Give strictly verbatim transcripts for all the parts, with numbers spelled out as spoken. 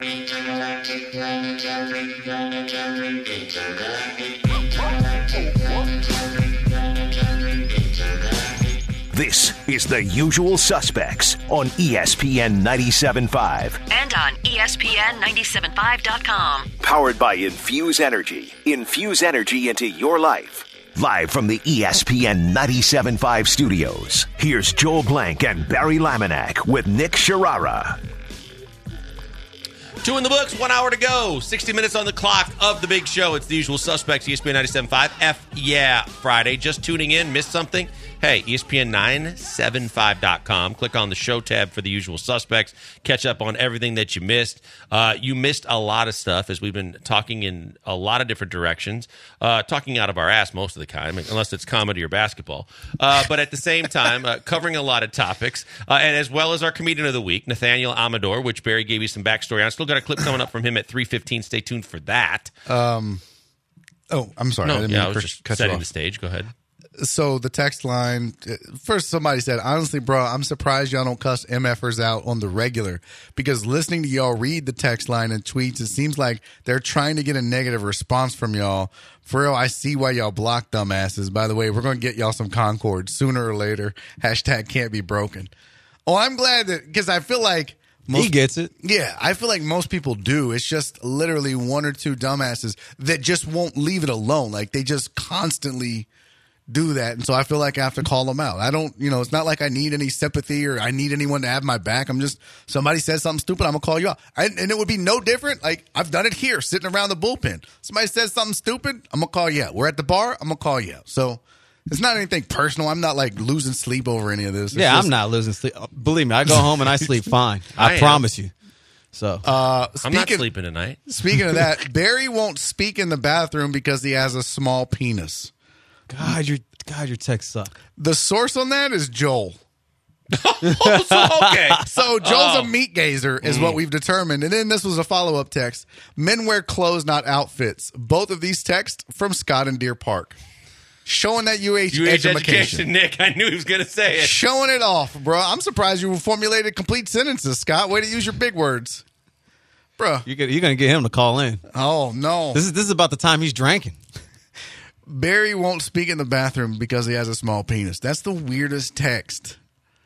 Intergalactic planetary, planetary, intergalactic, This is The Usual Suspects on E S P N ninety-seven point five. And on E S P N ninety-seven point five dot com. Powered by Infuse Energy. Infuse energy into your life. Live from the E S P N ninety-seven point five studios, here's Joel Blank and Barry Laminack with Nick Sharara. Two in the books, one hour to go. sixty minutes on the clock of the big show. It's The Usual Suspects, E S P N ninety-seven point five. F yeah, Friday. Just tuning in, missed something? Hey, E S P N nine seventy-five dot com. Click on the show tab for The Usual Suspects. Catch up on everything that you missed. Uh, you missed a lot of stuff as we've been talking in a lot of different directions. Uh, talking out of our ass most of the time, unless it's comedy or basketball. Uh, but at the same time, uh, covering a lot of topics. Uh, and as well as our comedian of the week, Nathaniel Amador, which Barry gave you some backstory on. Still got a clip coming up from him at three fifteen. Stay tuned for that. Um, oh, I'm sorry. No, I didn't yeah, mean I to was cut just you setting off. the stage. Go ahead. So the text line, first somebody said, honestly, bro, I'm surprised y'all don't cuss MFers out on the regular, because listening to y'all read the text line and tweets, it seems like they're trying to get a negative response from y'all. For real, I see why y'all block dumbasses. By the way, we're going to get y'all some Concord sooner or later. Hashtag can't be broken. Oh, I'm glad that, because I feel like most, he gets it. Yeah, I feel like most people do. It's just literally one or two dumbasses that just won't leave it alone. Like they just constantly do that, and so I feel like I have to call them out. I don't, you know, it's not like I need any sympathy or I need anyone to have my back. I'm just, somebody says something stupid, I'm gonna call you out. I, and it would be no different. Like I've done it here, sitting around the bullpen. Somebody says something stupid, I'm gonna call you out. We're at the bar, I'm gonna call you out. So it's not anything personal. I'm not like losing sleep over any of this. It's yeah, just, I'm not losing sleep. Believe me, I go home and I sleep fine. I, I promise you. So Uh, I'm speaking, not sleeping tonight. Speaking of that, Barry won't speak in the bathroom because he has a small penis. God, your God, your texts suck. The source on that is Joel. Oh, so, okay. So Joel's Oh. a meat gazer is what we've determined. And then this was a follow-up text. Men wear clothes, not outfits. Both of these texts from Scott in Deer Park. Showing that U H, U H education. education, Nick. I knew he was going to say it. Showing it off, bro. I'm surprised you formulated complete sentences, Scott. Way to use your big words. Bro. You're gonna, you're gonna get him to call in. Oh, no. This is this is about the time he's drinking. Barry won't speak in the bathroom because he has a small penis. That's the weirdest text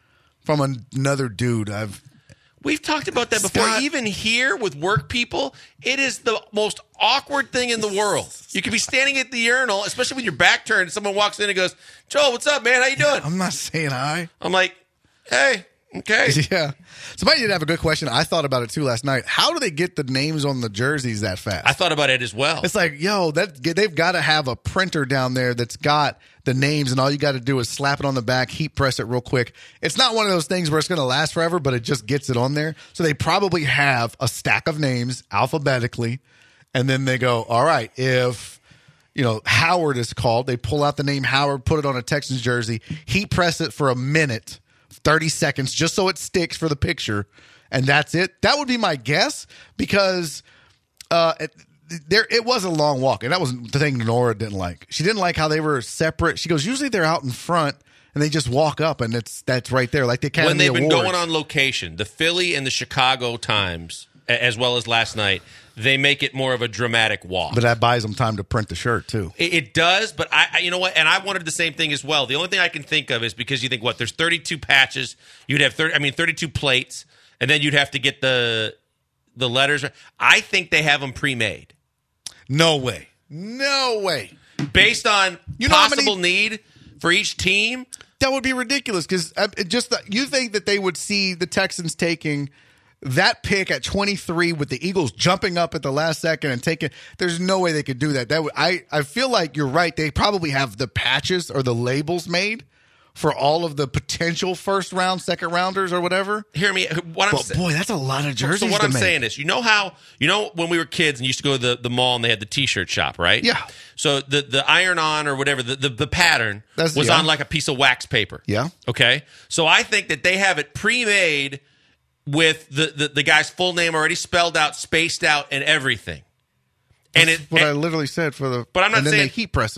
from another dude I've... We've talked about that before. Scott- Even here with work people, it is the most awkward thing in the world. You could be standing at the urinal, especially with your back turned, and someone walks in and goes, Joel, what's up, man? How you doing? I'm not saying hi. I'm like, hey, okay. Yeah. Somebody did have a good question. I thought about it too last night. How do they get the names on the jerseys that fast? I thought about it as well. It's like, yo, that they've got to have a printer down there that's got the names, and all you got to do is slap it on the back, heat press it real quick. It's not one of those things where it's going to last forever, but it just gets it on there. So they probably have a stack of names alphabetically, and then they go, all right, if you know Howard is called, they pull out the name Howard, put it on a Texans jersey, heat press it for a minute, thirty seconds, just so it sticks for the picture, and that's it. That would be my guess, because uh, it, there it was a long walk, and that was the thing Nora didn't like. She didn't like how they were separate. She goes, usually they're out in front, and they just walk up, and it's that's right there, like the Academy when they've been Awards. going on location, the Philly and the Chicago Times, a- as well as last night, they make it more of a dramatic walk. But that buys them time to print the shirt, too. It, it does, but I, I, you know what? And I wanted the same thing as well. The only thing I can think of is because you think, what? There's thirty-two patches. You'd have thirty. I mean, thirty-two plates, and then you'd have to get the the letters. I think they have them pre-made. No way. No way. Based on You know how possible many- need for each team. That would be ridiculous, because uh, it just uh, you think that they would see the Texans taking that pick at twenty-three with the Eagles jumping up at the last second and taking. There's no way they could do that. That would, I I feel like you're right. They probably have the patches or the labels made for all of the potential first round, second rounders, or whatever. Hear me. What I'm But saying. boy, that's a lot of jerseys. So what to I'm make. saying is, you know how you know when we were kids and used to go to the, the mall and they had the T-shirt shop, right? Yeah. So the the iron on or whatever the the, the pattern That's- was yeah. on like a piece of wax paper. Yeah. Okay. So I think that they have it pre-made with the the, the guy's full name already spelled out, spaced out, and everything. And That's it what and, I literally said for the. But I'm not and then saying- they heat press it.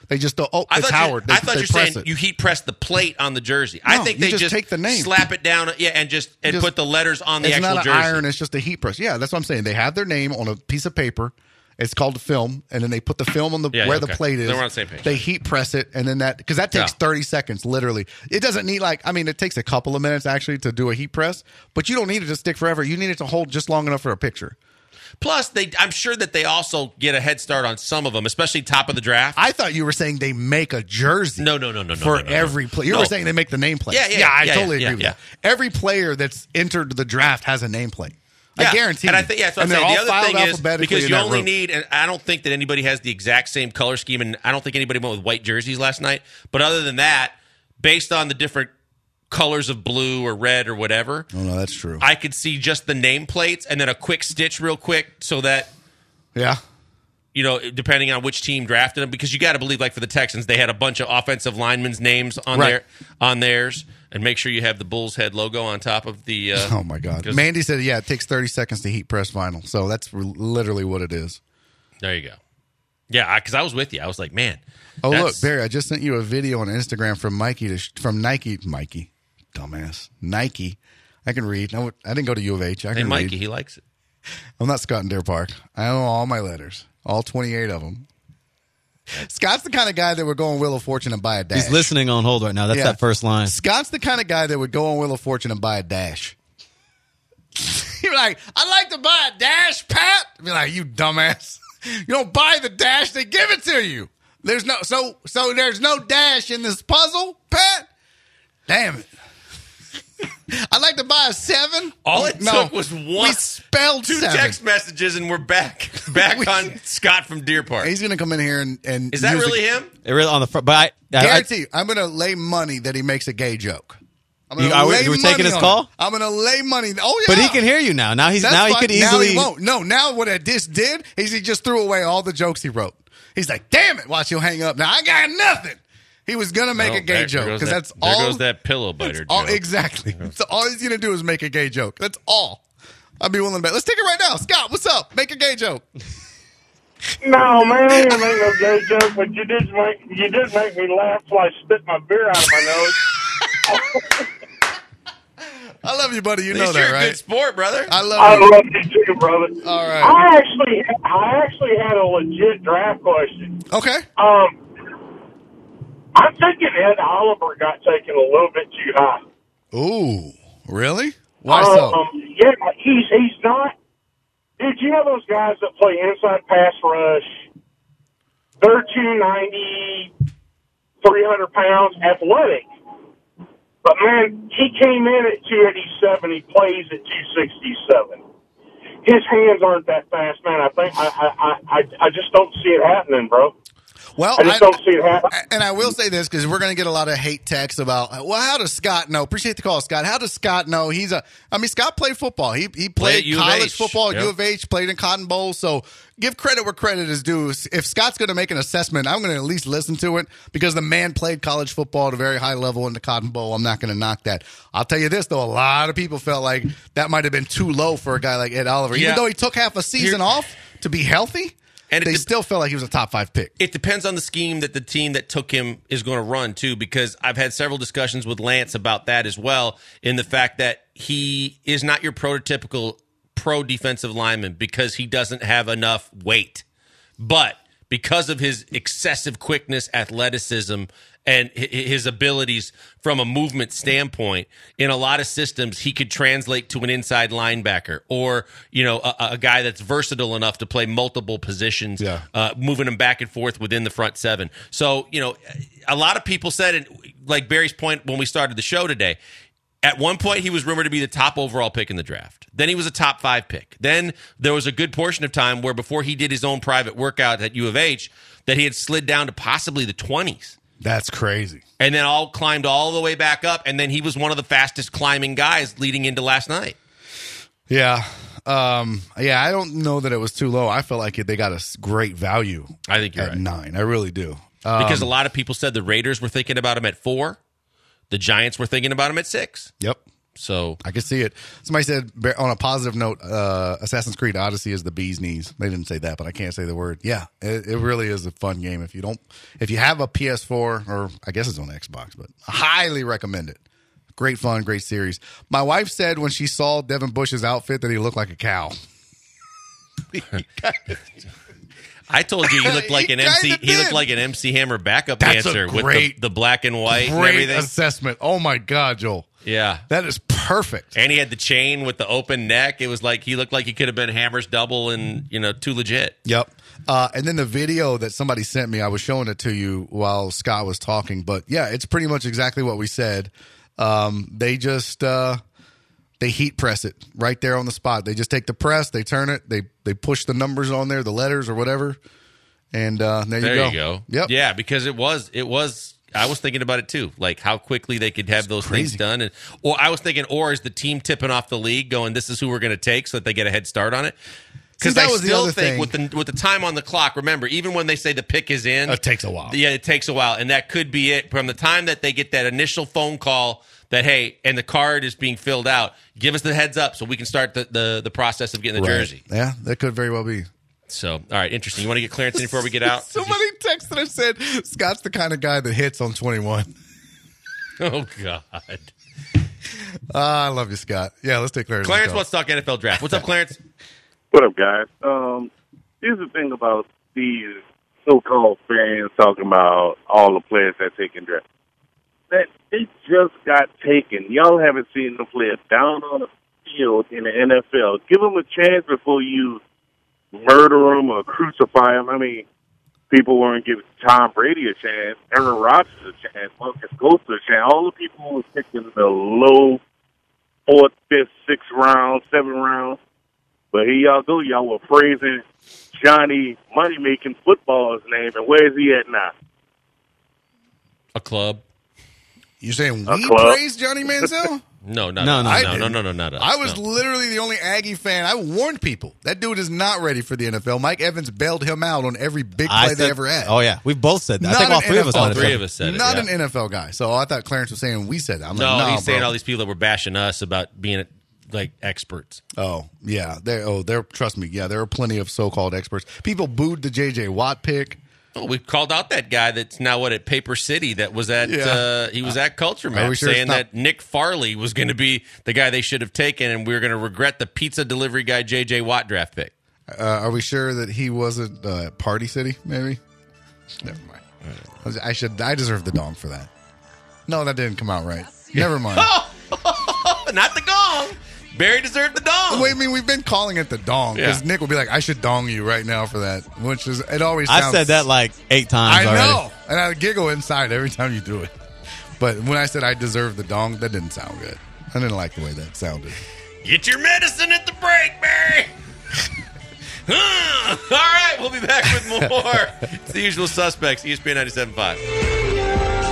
They just don't. Oh, I it's thought you- Howard. They, I thought they you're press saying it. you heat press the plate on the jersey. I No, think you they just just take the name. slap it down, yeah, and just and Just- put the letters on the It's actual not an jersey. iron. It's just a heat press. Yeah, that's what I'm saying. They have their name on a piece of paper. It's called the film, and then they put the film on the Yeah, where okay. the plate is. Then we're on the same page. They heat press it, and then that because that takes Yeah. thirty seconds, literally. It doesn't need like I mean, it takes a couple of minutes actually to do a heat press, but you don't need it to stick forever. You need it to hold just long enough for a picture. Plus, they I'm sure that they also get a head start on some of them, especially top of the draft. I thought you were saying they make a jersey. No, no, no, no, no, For no, no, no. every player, you No. were saying they make the nameplate. Yeah, yeah, I yeah, totally yeah, agree yeah, with that. Every player that's entered the draft has a nameplate. Yeah, I guarantee. And you. I think yeah, that's what and I'm they're saying. all The other filed thing is alphabetically because in you that only room. need, and I don't think that anybody has the exact same color scheme, and I don't think anybody went with white jerseys last night. But other than that, based on the different colors of blue or red or whatever, Oh no, that's true. I could see just the nameplates and then a quick stitch real quick so that, yeah. you know, depending on which team drafted them, because you got to believe, like for the Texans, they had a bunch of offensive linemen's names on Right. their on theirs, and make sure you have the Bulls head logo on top of the. Uh, Oh my God. 'cause- Mandy said, yeah, it takes thirty seconds to heat press vinyl. So that's re- literally what it is. There you go. Yeah, because I, I was with you. I was like, man. Oh look, that's- Barry, I just sent you a video on Instagram from Mikey to sh- from Nike, Mikey, dumbass, Nike. I can read. I, would, I didn't go to U of H. I Hey, can Mikey, read. he likes it. I'm not Scott in Deer Park. I know all my letters, all twenty-eight of them. Scott's the kind of guy that would go on Wheel of Fortune and buy a dash. He's listening on hold right now. That's Yeah. that first line. Scott's the kind of guy that would go on Wheel of Fortune and buy a dash. He'd be like, I'd like to buy a dash, Pat. I'd be like, you dumbass. You don't buy the dash, they give it to you. There's no so so there's no dash in this puzzle, Pat? Damn it. I'd like to buy a seven. All it No, took was We one, spelled two seven. text messages, and we're back back We- on Scott from Deer Park. He's gonna come in here and, and Is that use really a, him? It really on the front, but I, I, I Guarantee you, I'm gonna lay money that he makes a gay joke. I'm gonna You- are we- lay we're taking money his on call? it. I'm gonna lay money. Oh yeah, but he can hear you now. Now he's That's now he fine. could Now easily. he won't. No, now what I just did is he just threw away all the jokes he wrote. He's like, damn it, watch, he'll hang up. Now I got nothing. He was gonna make Well, a gay there- joke there goes because that- that's there all. goes that pillow biter all joke. exactly. So all he's gonna do is make a gay joke. That's all. I'd be willing to bet. Let's take it right now. Scott, what's up? Make a gay joke. No, man, I didn't make no gay joke, but you did make you did make me laugh till I spit my beer out of my nose. I love you, buddy. You At know least that, you're a right? good sport, brother. I love I you. love you too, brother. All right. I actually, I actually had a legit draft question. Okay. Um, I'm thinking Ed Oliver got taken a little bit too high. Ooh, really? Why so? Um, yeah, he's he's not. Dude, you know those guys that play inside pass rush? They're two ninety, three hundred pounds, athletic. But, man, he came in at two eighty-seven. He plays at two sixty-seven. His hands aren't that fast, man. I think I I, I, I just don't see it happening, bro. Well, I just don't see it happen. And I will say this because we're going to get a lot of hate texts about, well, how does Scott know? Appreciate the call, Scott. How does Scott know? He's a, I mean, Scott played football. He he played at U of college H. football at Yep. U of H, played in Cotton Bowl. So give credit where credit is due. If Scott's going to make an assessment, I'm going to at least listen to it because the man played college football at a very high level in the Cotton Bowl. I'm not going to knock that. I'll tell you this, though. A lot of people felt like that might have been too low for a guy like Ed Oliver. Yeah. Even though he took half a season Here- off to be healthy, And it they de- still felt like he was a top five pick. It depends on the scheme that the team that took him is going to run, too, because I've had several discussions with Lance about that as well, in the fact that he is not your prototypical pro defensive lineman because he doesn't have enough weight. But because of his excessive quickness, athleticism, and hi- his abilities from a movement standpoint, in a lot of systems, he could translate to an inside linebacker or, you know, a, a guy that's versatile enough to play multiple positions, Yeah. uh, moving him back and forth within the front seven. So, you know, a lot of people said, and like Barry's point when we started the show today, at one point, he was rumored to be the top overall pick in the draft. Then he was a top five pick. Then there was a good portion of time where before he did his own private workout at U of H, that he had slid down to possibly the twenties. That's crazy. And then all climbed all the way back up. And then he was one of the fastest climbing guys leading into last night. Yeah. Um, yeah, I don't know that it was too low. I felt like they got a s- great value I think you're at right. nine. I really do. Um, Because a lot of people said the Raiders were thinking about him at four. The Giants were thinking about him at six. Yep. So I can see it. Somebody said, on a positive note, uh, Assassin's Creed Odyssey is the bee's knees. They didn't say that, but I can't say the word. Yeah, it, it really is a fun game. If you don't, if you have a P S four, or I guess it's on Xbox, but I highly recommend it. Great fun, great series. My wife said when she saw Devin Bush's outfit that he looked like a cow. I told you he looked like He an M C. kinda He looked did. like an M C Hammer backup That's a dancer with great- the, the black and white and Great everything. assessment. Oh my God, Joel. Yeah. That is perfect. And he had the chain with the open neck. It was like he looked like he could have been Hammer's double and, you know, too legit. Yep. Uh, and then the video that somebody sent me, I was showing it to you while Scott was talking. But yeah, it's pretty much exactly what we said. Um, they just uh, they heat press it right there on the spot. They just take the press, they turn it, they they push the numbers on there, the letters or whatever, and uh, there, There you go. you go. Yep. Yeah, because it was it was. I was thinking about it too, like how quickly they could have those things crazy. done, and or I was thinking, or is the team tipping off the league, going, "This is who we're going to take," so that they get a head start on it. Because that I was the still other think thing. with the with the time on the clock, remember, even when they say the pick is in, It takes a while. Yeah, it takes a while, and that could be it from the time that they get that initial phone call that hey, and the card is being filled out. Give us the heads up so we can start the the, the process of getting the Right. jersey. Yeah, that could very well be. So, all right, interesting. You want to get clearance in before we get out? Somebody texted and said Scott's the kind of guy that hits on twenty-one. Oh God. Uh, I love you, Scott. Yeah, let's take Clarence. Clarence wants to talk N F L draft. What's up, Clarence? What up, guys? Um, here's the thing about these so-called fans talking about all the players that take in draft. That they just got taken. Y'all haven't seen them play down on the field in the N F L. Give them a chance before you murder them or crucify them. I mean, people weren't giving Tom Brady a chance, Aaron Rodgers a chance, Marcus Ghost a chance. All the people who were picked in the low fourth, fifth, sixth round, seventh round. But here y'all go. Y'all were praising Johnny Money-Making Football's name, and where is he at now? A club? You saying A we club? praise Johnny Manziel? No, no, No, no, no, no, I no, no, no, not us. I was no. literally the only Aggie fan. I warned people. That dude is not ready for the N F L. Mike Evans bailed him out on every big play I they said- ever had. Oh yeah, we've both said that. I Not think all an three of us. N F L might All have three said of it. us said it. Not yeah. an N F L guy. So I thought Clarence was saying we said that. I'm No, like, nah, he's saying bro. all these people that were bashing us about being like experts. Oh, yeah. There oh, there trust me. Yeah, there are plenty of so-called experts. People booed the J J Watt pick. Oh, we called out that guy that's now what at Paper City that was at Yeah. uh, he was at Culture Are Map we sure saying it's not- that Nick Farley was going to be the guy they should have taken, and we were going to regret the pizza delivery guy J J Watt draft pick. Uh, are we sure that he wasn't uh, at Party City, maybe? Never mind. I should I deserve the dong for that. No, that didn't come out right. Never mind. Not the gong. Barry deserved the dong. Wait, I mean, we've been calling it the dong because Yeah. Nick will be like, "I should dong you right now for that," which is it always. I Sounds, said that like eight times I already. know, and I giggle inside every time you do it. But when I said I deserve the dong, that didn't sound good. I didn't like the way that sounded. Get your medicine at the break, Barry. All right, we'll be back with more. It's the usual suspects, E S P N ninety-seven point five.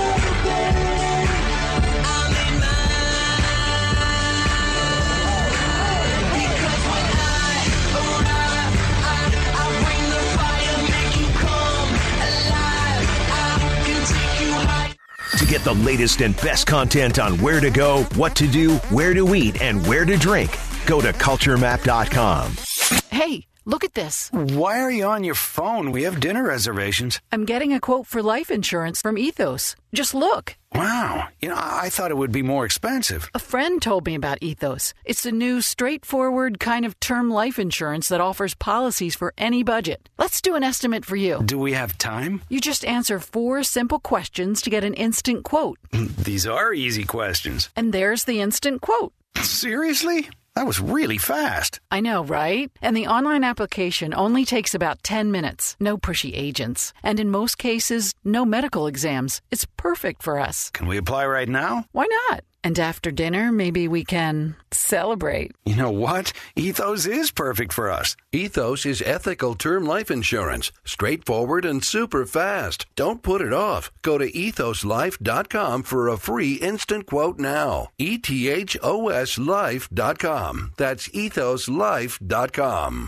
To get the latest and best content on where to go, what to do, where to eat, and where to drink, go to culture map dot com. Hey, look at this. Why are you on your phone? We have dinner reservations. I'm getting a quote for life insurance from Ethos. Just look. Wow. You know, I thought it would be more expensive. A friend told me about Ethos. It's the new, straightforward kind of term life insurance that offers policies for any budget. Let's do an estimate for you. Do we have time? You just answer four simple questions to get an instant quote. These are easy questions. And there's the instant quote. Seriously? That was really fast. I know, right? And the online application only takes about ten minutes. No pushy agents. And in most cases, no medical exams. It's perfect for us. Can we apply right now? Why not? And after dinner, maybe we can celebrate. You know what? Ethos is perfect for us. Ethos is ethical term life insurance. Straightforward and super fast. Don't put it off. Go to ethos life dot com for a free instant quote now. E T H O S life dot com. That's ethos life dot com.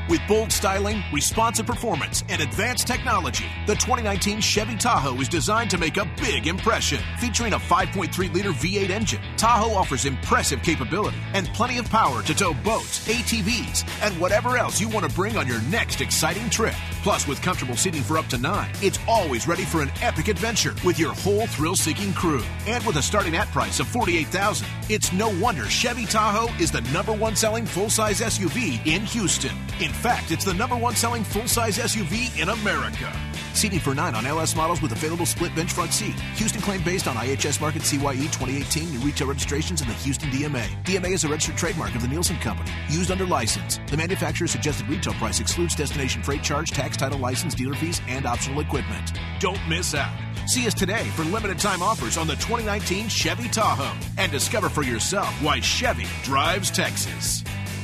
With bold styling, responsive performance, and advanced technology, the twenty nineteen Chevy Tahoe is designed to make a big impression. Featuring a five point three liter V eight engine, Tahoe offers impressive capability and plenty of power to tow boats, A T Vs, and whatever else you want to bring on your next exciting trip. Plus, with comfortable seating for up to nine, it's always ready for an epic adventure with your whole thrill-seeking crew. And with a starting at price of forty-eight thousand dollars, it's no wonder Chevy Tahoe is the number one selling full-size S U V in Houston. In fact, it's the number one selling full-size S U V in America. Seating for nine on L S models with available split bench front seat. Houston claim based on I H S Market C Y E twenty eighteen. New retail registrations in the Houston D M A. D M A is a registered trademark of the Nielsen Company. Used under license. The manufacturer's suggested retail price excludes destination freight charge, tax, title, license, dealer fees, and optional equipment. Don't miss out. See us today for limited time offers on the twenty nineteen Chevy Tahoe. And discover for yourself why Chevy drives Texas.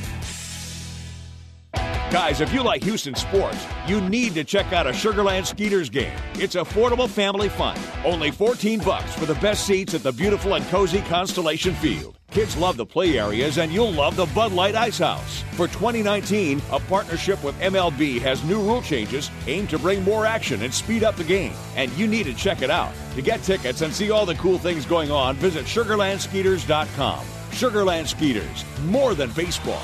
Guys, if you like Houston sports, you need to check out a Sugarland Skeeters game. It's affordable family fun. Only fourteen bucks for the best seats at the beautiful and cozy Constellation Field. Kids love the play areas, and you'll love the Bud Light Ice House. For twenty nineteen, a partnership with M L B has new rule changes aimed to bring more action and speed up the game. And you need to check it out. To get tickets and see all the cool things going on, visit Sugarland Skeeters dot com. Sugarland Skeeters, more than baseball.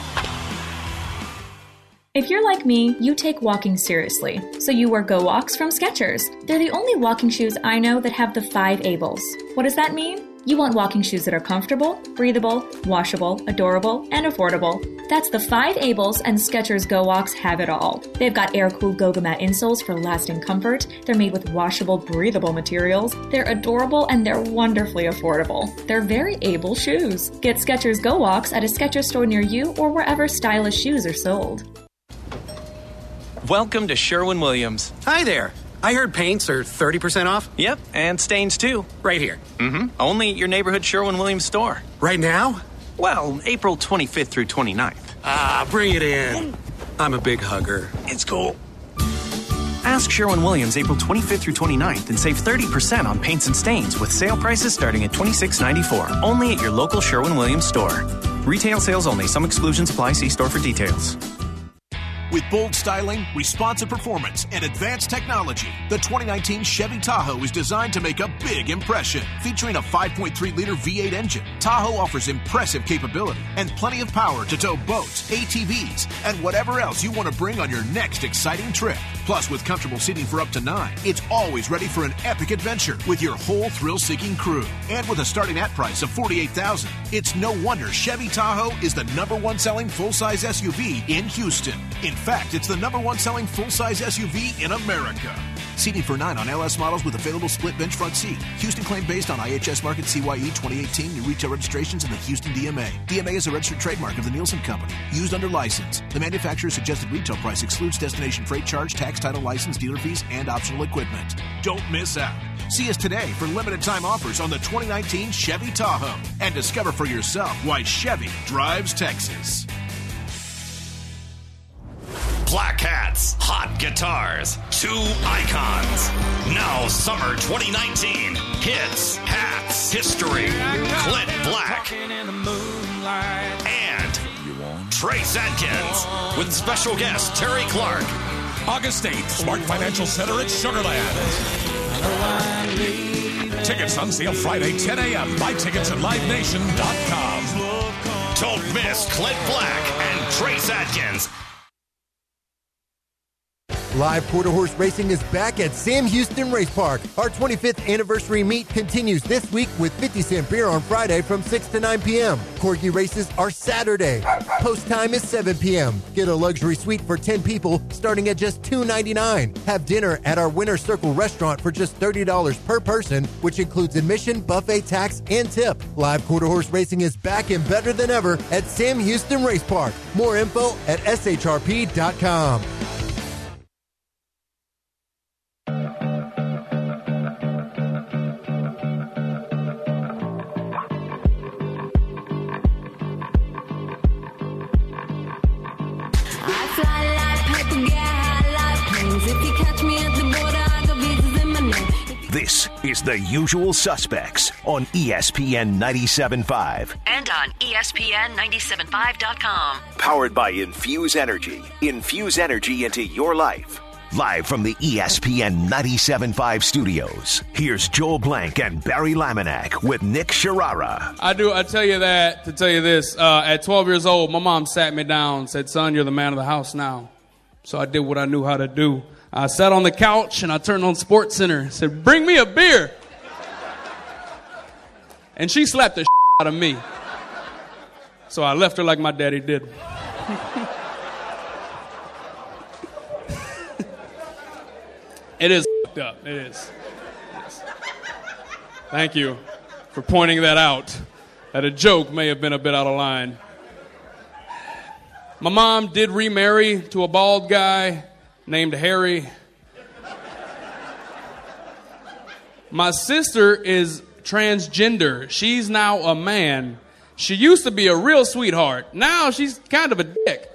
If you're like me, you take walking seriously, so you wear Go Walks from Skechers. They're the only walking shoes I know that have the five Ables. What does that mean? You want walking shoes that are comfortable, breathable, washable, adorable, and affordable. That's the five Ables, and Skechers Go Walks have it all. They've got air-cooled Goga-Mat insoles for lasting comfort. They're made with washable, breathable materials. They're adorable, and they're wonderfully affordable. They're very able shoes. Get Skechers Go Walks at a Skechers store near you or wherever stylish shoes are sold. Welcome to Sherwin-Williams. Hi there. I heard paints are thirty percent off. Yep, and stains too. Right here. Mm-hmm. Only at your neighborhood Sherwin-Williams store. Right now? Well, April twenty-fifth through twenty-ninth. Ah, bring it in. I'm a big hugger. It's cool. Ask Sherwin-Williams April twenty-fifth through twenty-ninth and save thirty percent on paints and stains with sale prices starting at twenty-six ninety-four. Only at your local Sherwin-Williams store. Retail sales only. Some exclusions apply. See store for details. With bold styling, responsive performance, and advanced technology, the twenty nineteen Chevy Tahoe is designed to make a big impression. Featuring a five point three liter V eight engine, Tahoe offers impressive capability and plenty of power to tow boats, A T Vs, and whatever else you want to bring on your next exciting trip. Plus, with comfortable seating for up to nine, it's always ready for an epic adventure with your whole thrill-seeking crew. And with a starting at price of forty-eight thousand dollars, it's no wonder Chevy Tahoe is the number one selling full-size S U V in Houston. In fact, it's the number one selling full-size S U V in America. Seating for nine on L S models with available split bench front seat. Houston claim based on I H S Market C Y E twenty eighteen. New retail registrations in the Houston D M A. D M A is a registered trademark of the Nielsen Company. Used under license. The manufacturer's suggested retail price excludes destination freight charge, tax, title, license, dealer fees, and optional equipment. Don't miss out. See us today for limited time offers on the twenty nineteen Chevy Tahoe. And discover for yourself why Chevy drives Texas. Black hats, hot guitars, two icons. Now summer twenty nineteen. Hits, hats, history. Clint Black. And Trace Adkins. With special guest Terry Clark. August eighth, Smart Financial Center at Sugarland. Tickets on sale Friday, ten a.m. Buy tickets at live nation dot com. Don't miss Clint Black and Trace Adkins. Live Quarter Horse Racing is back at Sam Houston Race Park. Our twenty-fifth anniversary meet continues this week with fifty cent beer on Friday from six to nine p.m. Corgi races are Saturday. Post time is seven p.m. Get a luxury suite for ten people starting at just two dollars and ninety-nine cents. Have dinner at our Winter Circle restaurant for just thirty dollars per person, which includes admission, buffet, tax, and tip. Live Quarter Horse Racing is back and better than ever at Sam Houston Race Park. More info at S H R P dot com. This is The Usual Suspects on E S P N ninety-seven point five. And on E S P N ninety-seven five dot com. Powered by Infuse Energy. Infuse energy into your life. Live from the E S P N ninety-seven point five studios, here's Joel Blank and Barry Laminack with Nick Sharara. I do. I tell you that to tell you this. Uh, at twelve years old, my mom sat me down and said, son, you're the man of the house now. So I did what I knew how to do. I sat on the couch and I turned on Sports Center and said, bring me a beer. And she slapped the shit out of me. So I left her like my daddy did. It is f***ed up. It is. It is. Thank you for pointing that out, that a joke may have been a bit out of line. My mom did remarry to a bald guy named Harry. My sister is transgender. She's now a man. She used to be a real sweetheart. Now she's kind of a dick.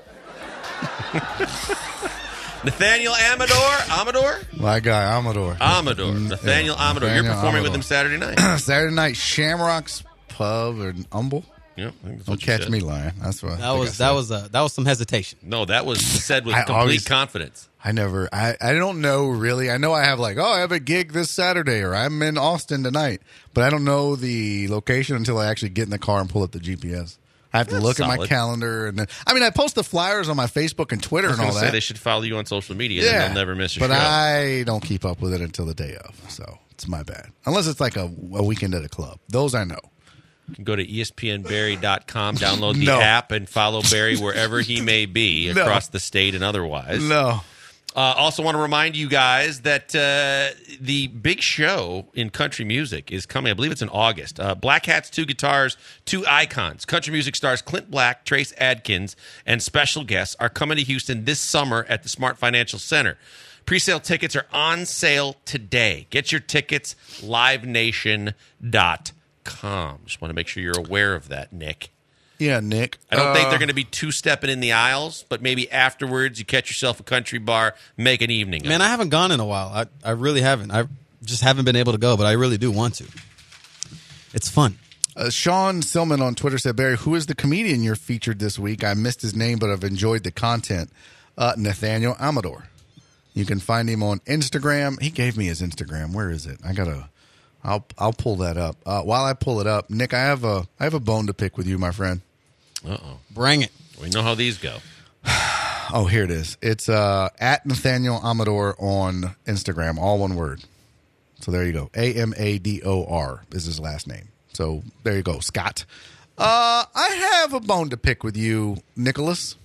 Nathaniel Amador? Amador? My guy, Amador. Amador. Nathaniel Yeah, Amador. Nathaniel You're performing Amador. with him Saturday night. Saturday night, Shamrock's Pub or Humble. Yep. I think that's Don't what you catch said. me lying. That's what I That think was I that said. was uh, that was some hesitation. No, that was said with I complete always- confidence. I never, I, I don't know really. I know I have like, oh, I have a gig this Saturday or I'm in Austin tonight, but I don't know the location until I actually get in the car and pull up the G P S. I have to That's look at my solid. calendar. And then, I mean, I post the flyers on my Facebook and Twitter I was and all going to say that. they should follow you on social media Yeah, and they'll never miss your but show. I don't keep up with it until the day of, so it's my bad. Unless it's like a, a weekend at a club. Those I know. You can go to E S P N Barry dot com, download the No. app, and follow Barry wherever he may be No. across the state and otherwise. No. Uh, also want to remind you guys that uh, the big show in country music is coming. I believe it's in August. Uh, Black Hats, Two Guitars, Two Icons. Country music stars Clint Black, Trace Adkins, and special guests are coming to Houston this summer at the Smart Financial Center. Presale tickets are on sale today. Get your tickets, live nation dot com. Just want to make sure you're aware of that, Nick. Yeah, Nick. I don't think Uh, they're going to be two-stepping in the aisles, but maybe afterwards you catch yourself a country bar, make an evening of Man, it. I haven't gone in a while. I, I really haven't. I just haven't been able to go, but I really do want to. It's fun. Uh, Sean Silman on Twitter said, Barry, who is the comedian you're featured this week? I missed his name, but I've enjoyed the content. Uh, Nathaniel Amador. You can find him on Instagram. He gave me his Instagram. Where is it? I gotta. I'll I'll pull that up. Uh, while I pull it up, Nick, I have a I have a bone to pick with you, my friend. Uh-oh. Bring it. We know how these go. Oh, here it is. It's uh, at Nathaniel Amador on Instagram, all one word. So there you go. A M A D O R is his last name. So there you go, Scott. Uh, I have a bone to pick with you, Nicholas.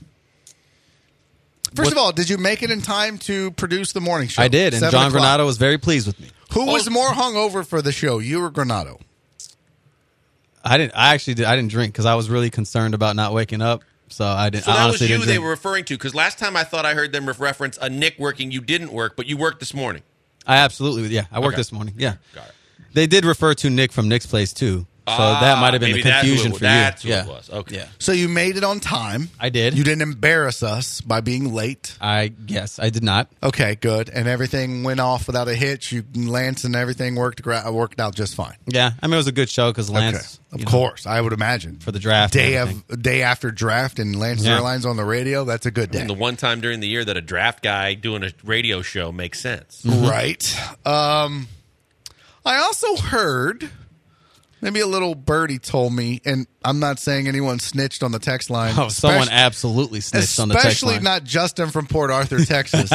First What- of all, did you make it in time to produce the morning show? I did, and Seven John o'clock. Granado was very pleased with me. Who was more hungover for the show, you or Granado? I didn't. I actually did. I didn't drink because I was really concerned about not waking up. So I didn't. So I that was honestly you didn't they drink. were referring to, because last time I thought I heard them re- reference a Nick working. You didn't work, but you worked this morning. I absolutely. Yeah, I worked Okay. this morning. Yeah. Got it. They did refer to Nick from Nick's Place too. So Ah, that might have been maybe the that's who it confusion was. for That's you. who yeah. it was. Okay. Yeah. So you made it on time. I did. You didn't embarrass us by being late. I guess I did not. Okay, good. And everything went off without a hitch. You, Lance and everything worked gra- worked out just fine. Yeah, I mean it was a good show because Lance, Okay. Of you know, course, I would imagine for the draft and day everything. of day after draft and Lance Yeah. Zierlein's on the radio. That's a good day, And the one time during the year that a draft guy doing a radio show makes sense. right? Um, I also heard. Maybe a little birdie told me, and I'm not saying anyone snitched on the text line. Oh, someone especially- absolutely snitched on the text Especially line. not Justin from Port Arthur, Texas.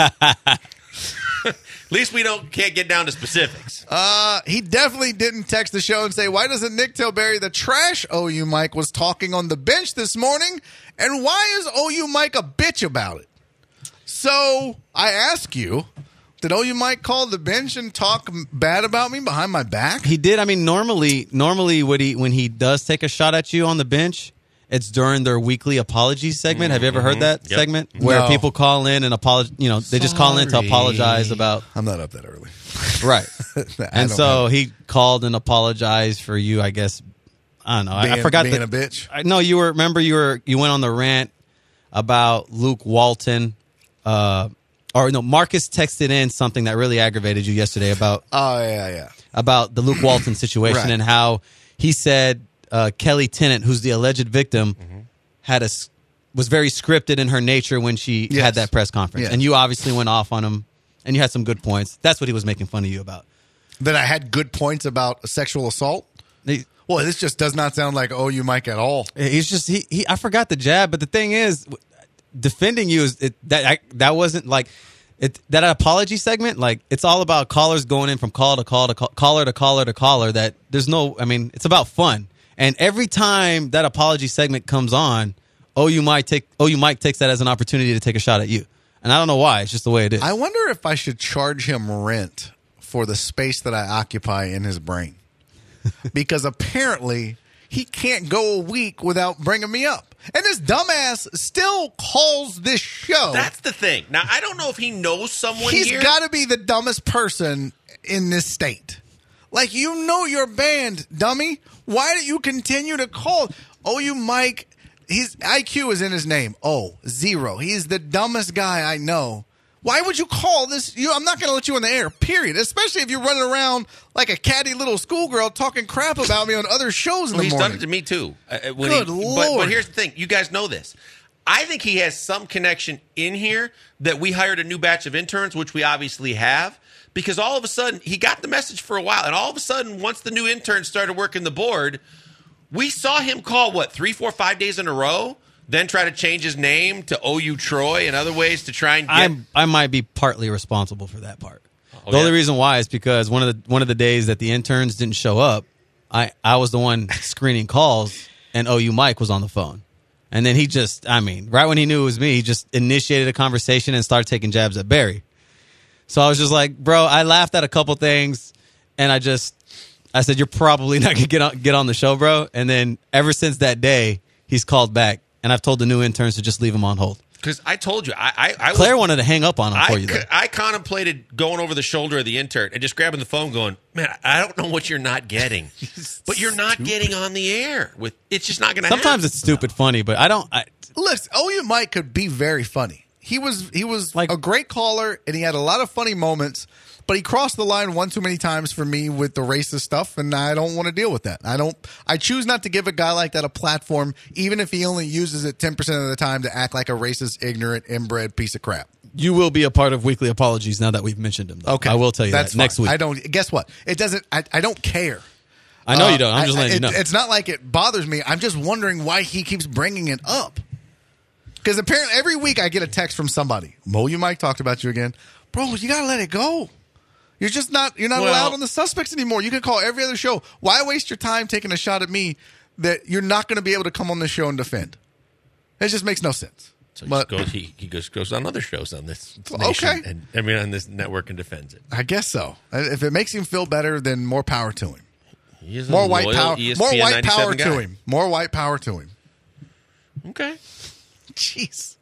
At least we don't can't get down to specifics. Uh, he definitely didn't text the show and say, why doesn't Nick tell Barry the trash O U Mike was talking on the bench this morning? And why is O U Mike a bitch about it? So I ask you, did O U Mike call the bench and talk m- bad about me behind my back? He did. I mean, normally, normally when he when he does take a shot at you on the bench, it's during their weekly apology segment. Have you ever heard that Mhm. Yep. segment where No. people call in and apologize? You know, they just call in to Sorry. apologize about I'm not up that early. right. I And don't so have- he called and apologized for you. I guess I don't know. I- I Being- forgot being the, a bitch? I, no, you were. Remember, you were. You went on the rant about Luke Walton. Uh, or no, Marcus texted in something that really aggravated you yesterday about. Oh yeah, yeah. About the Luke Walton situation Right. and how he said uh, Kelly Tennant, who's the alleged victim, Mm-hmm. had a s- was very scripted in her nature when she Yes. had that press conference, Yes. and you obviously went off on him, and you had some good points. That's what he was making fun of you about. That I had good points about sexual assault. Well, this just does not sound like oh, you Mike at all. He's just he, he I forgot the jab, but the thing is, defending you is it, that I, that wasn't like it that apology segment. Like it's all about callers going in from call to call to call, caller to caller to caller. That there's no, I mean, it's about fun. And every time that apology segment comes on, oh, you might take oh, you Mike takes that as an opportunity to take a shot at you. And I don't know why. It's just the way it is. I wonder if I should charge him rent for the space that I occupy in his brain. Because apparently he can't go a week without bringing me up. And this dumbass still calls this show. That's the thing. Now, I don't know if he knows someone He's here. got to be the dumbest person in this state. Like, you know your band, dummy. Why do you continue to call? Oh, you Mike. His I Q is in his name. Oh, zero. He's the dumbest guy I know. Why would you call this? You, I'm not going to let you on the air, period. Especially if you're running around like a catty little schoolgirl talking crap about me on other shows in Well, the he's morning. done it to me, too. Uh, when Good he, Lord. But, but here's the thing. You guys know this. I think he has some connection in here that we hired a new batch of interns, which we obviously have, because all of a sudden, he got the message for a while, and all of a sudden, once the new interns started working the board, we saw him call, what, three, four, five days in a row? Then try to change his name to O U Troy and other ways to try and get... I'm, I might be partly responsible for that part. Oh, the yeah? only reason why is because one of the one of the days that the interns didn't show up, I, I was the one screening calls, and O U Mike was on the phone. And then he just, I mean, right when he knew it was me, he just initiated a conversation and started taking jabs at Barry. So I was just like, bro, I laughed at a couple things, and I just, I said, you're probably not going to get on, get on the show, bro. And then ever since that day, he's called back. And I've told the new interns to just leave him on hold. Because I told you, I, I, I Claire was, wanted to hang up on him I, for you, though. I contemplated going over the shoulder of the intern and just grabbing the phone, going, "Man, I don't know what you're not getting, but you're not getting on the air with. It's just not going to happen." Sometimes it's stupid funny, but I don't. I, Listen, O U Mike could be very funny. He was he was like a great caller, and he had a lot of funny moments. But he crossed the line one too many times for me with the racist stuff, and I don't want to deal with that. I don't. I choose not to give a guy like that a platform, even if he only uses it ten percent of the time to act like a racist, ignorant, inbred piece of crap. You will be a part of Weekly Apologies now that we've mentioned him, though. Okay, I will tell you That's that next fine. week. I don't. Guess what? It doesn't. I, I don't care. I know Uh, you don't. I'm just I- letting you it- know. It's not like it bothers me. I'm just wondering why he keeps bringing it up. Because apparently every week I get a text from somebody. Mo, you Mike talked about you again, bro. You gotta let it go. You're just not. You're not Well- allowed on the Suspects anymore. You can call every other show. Why waste your time taking a shot at me that you're not going to be able to come on the show and defend? It just makes no sense. So he, But just goes, he, he goes, goes on other shows on this Okay. nation, and I mean on this network and defends it. I guess so. If it makes him feel better, then more power to him. He is a More white loyal power. E S P More N white power ninety-seven to guy. him. More white power to him. Okay. Jeez.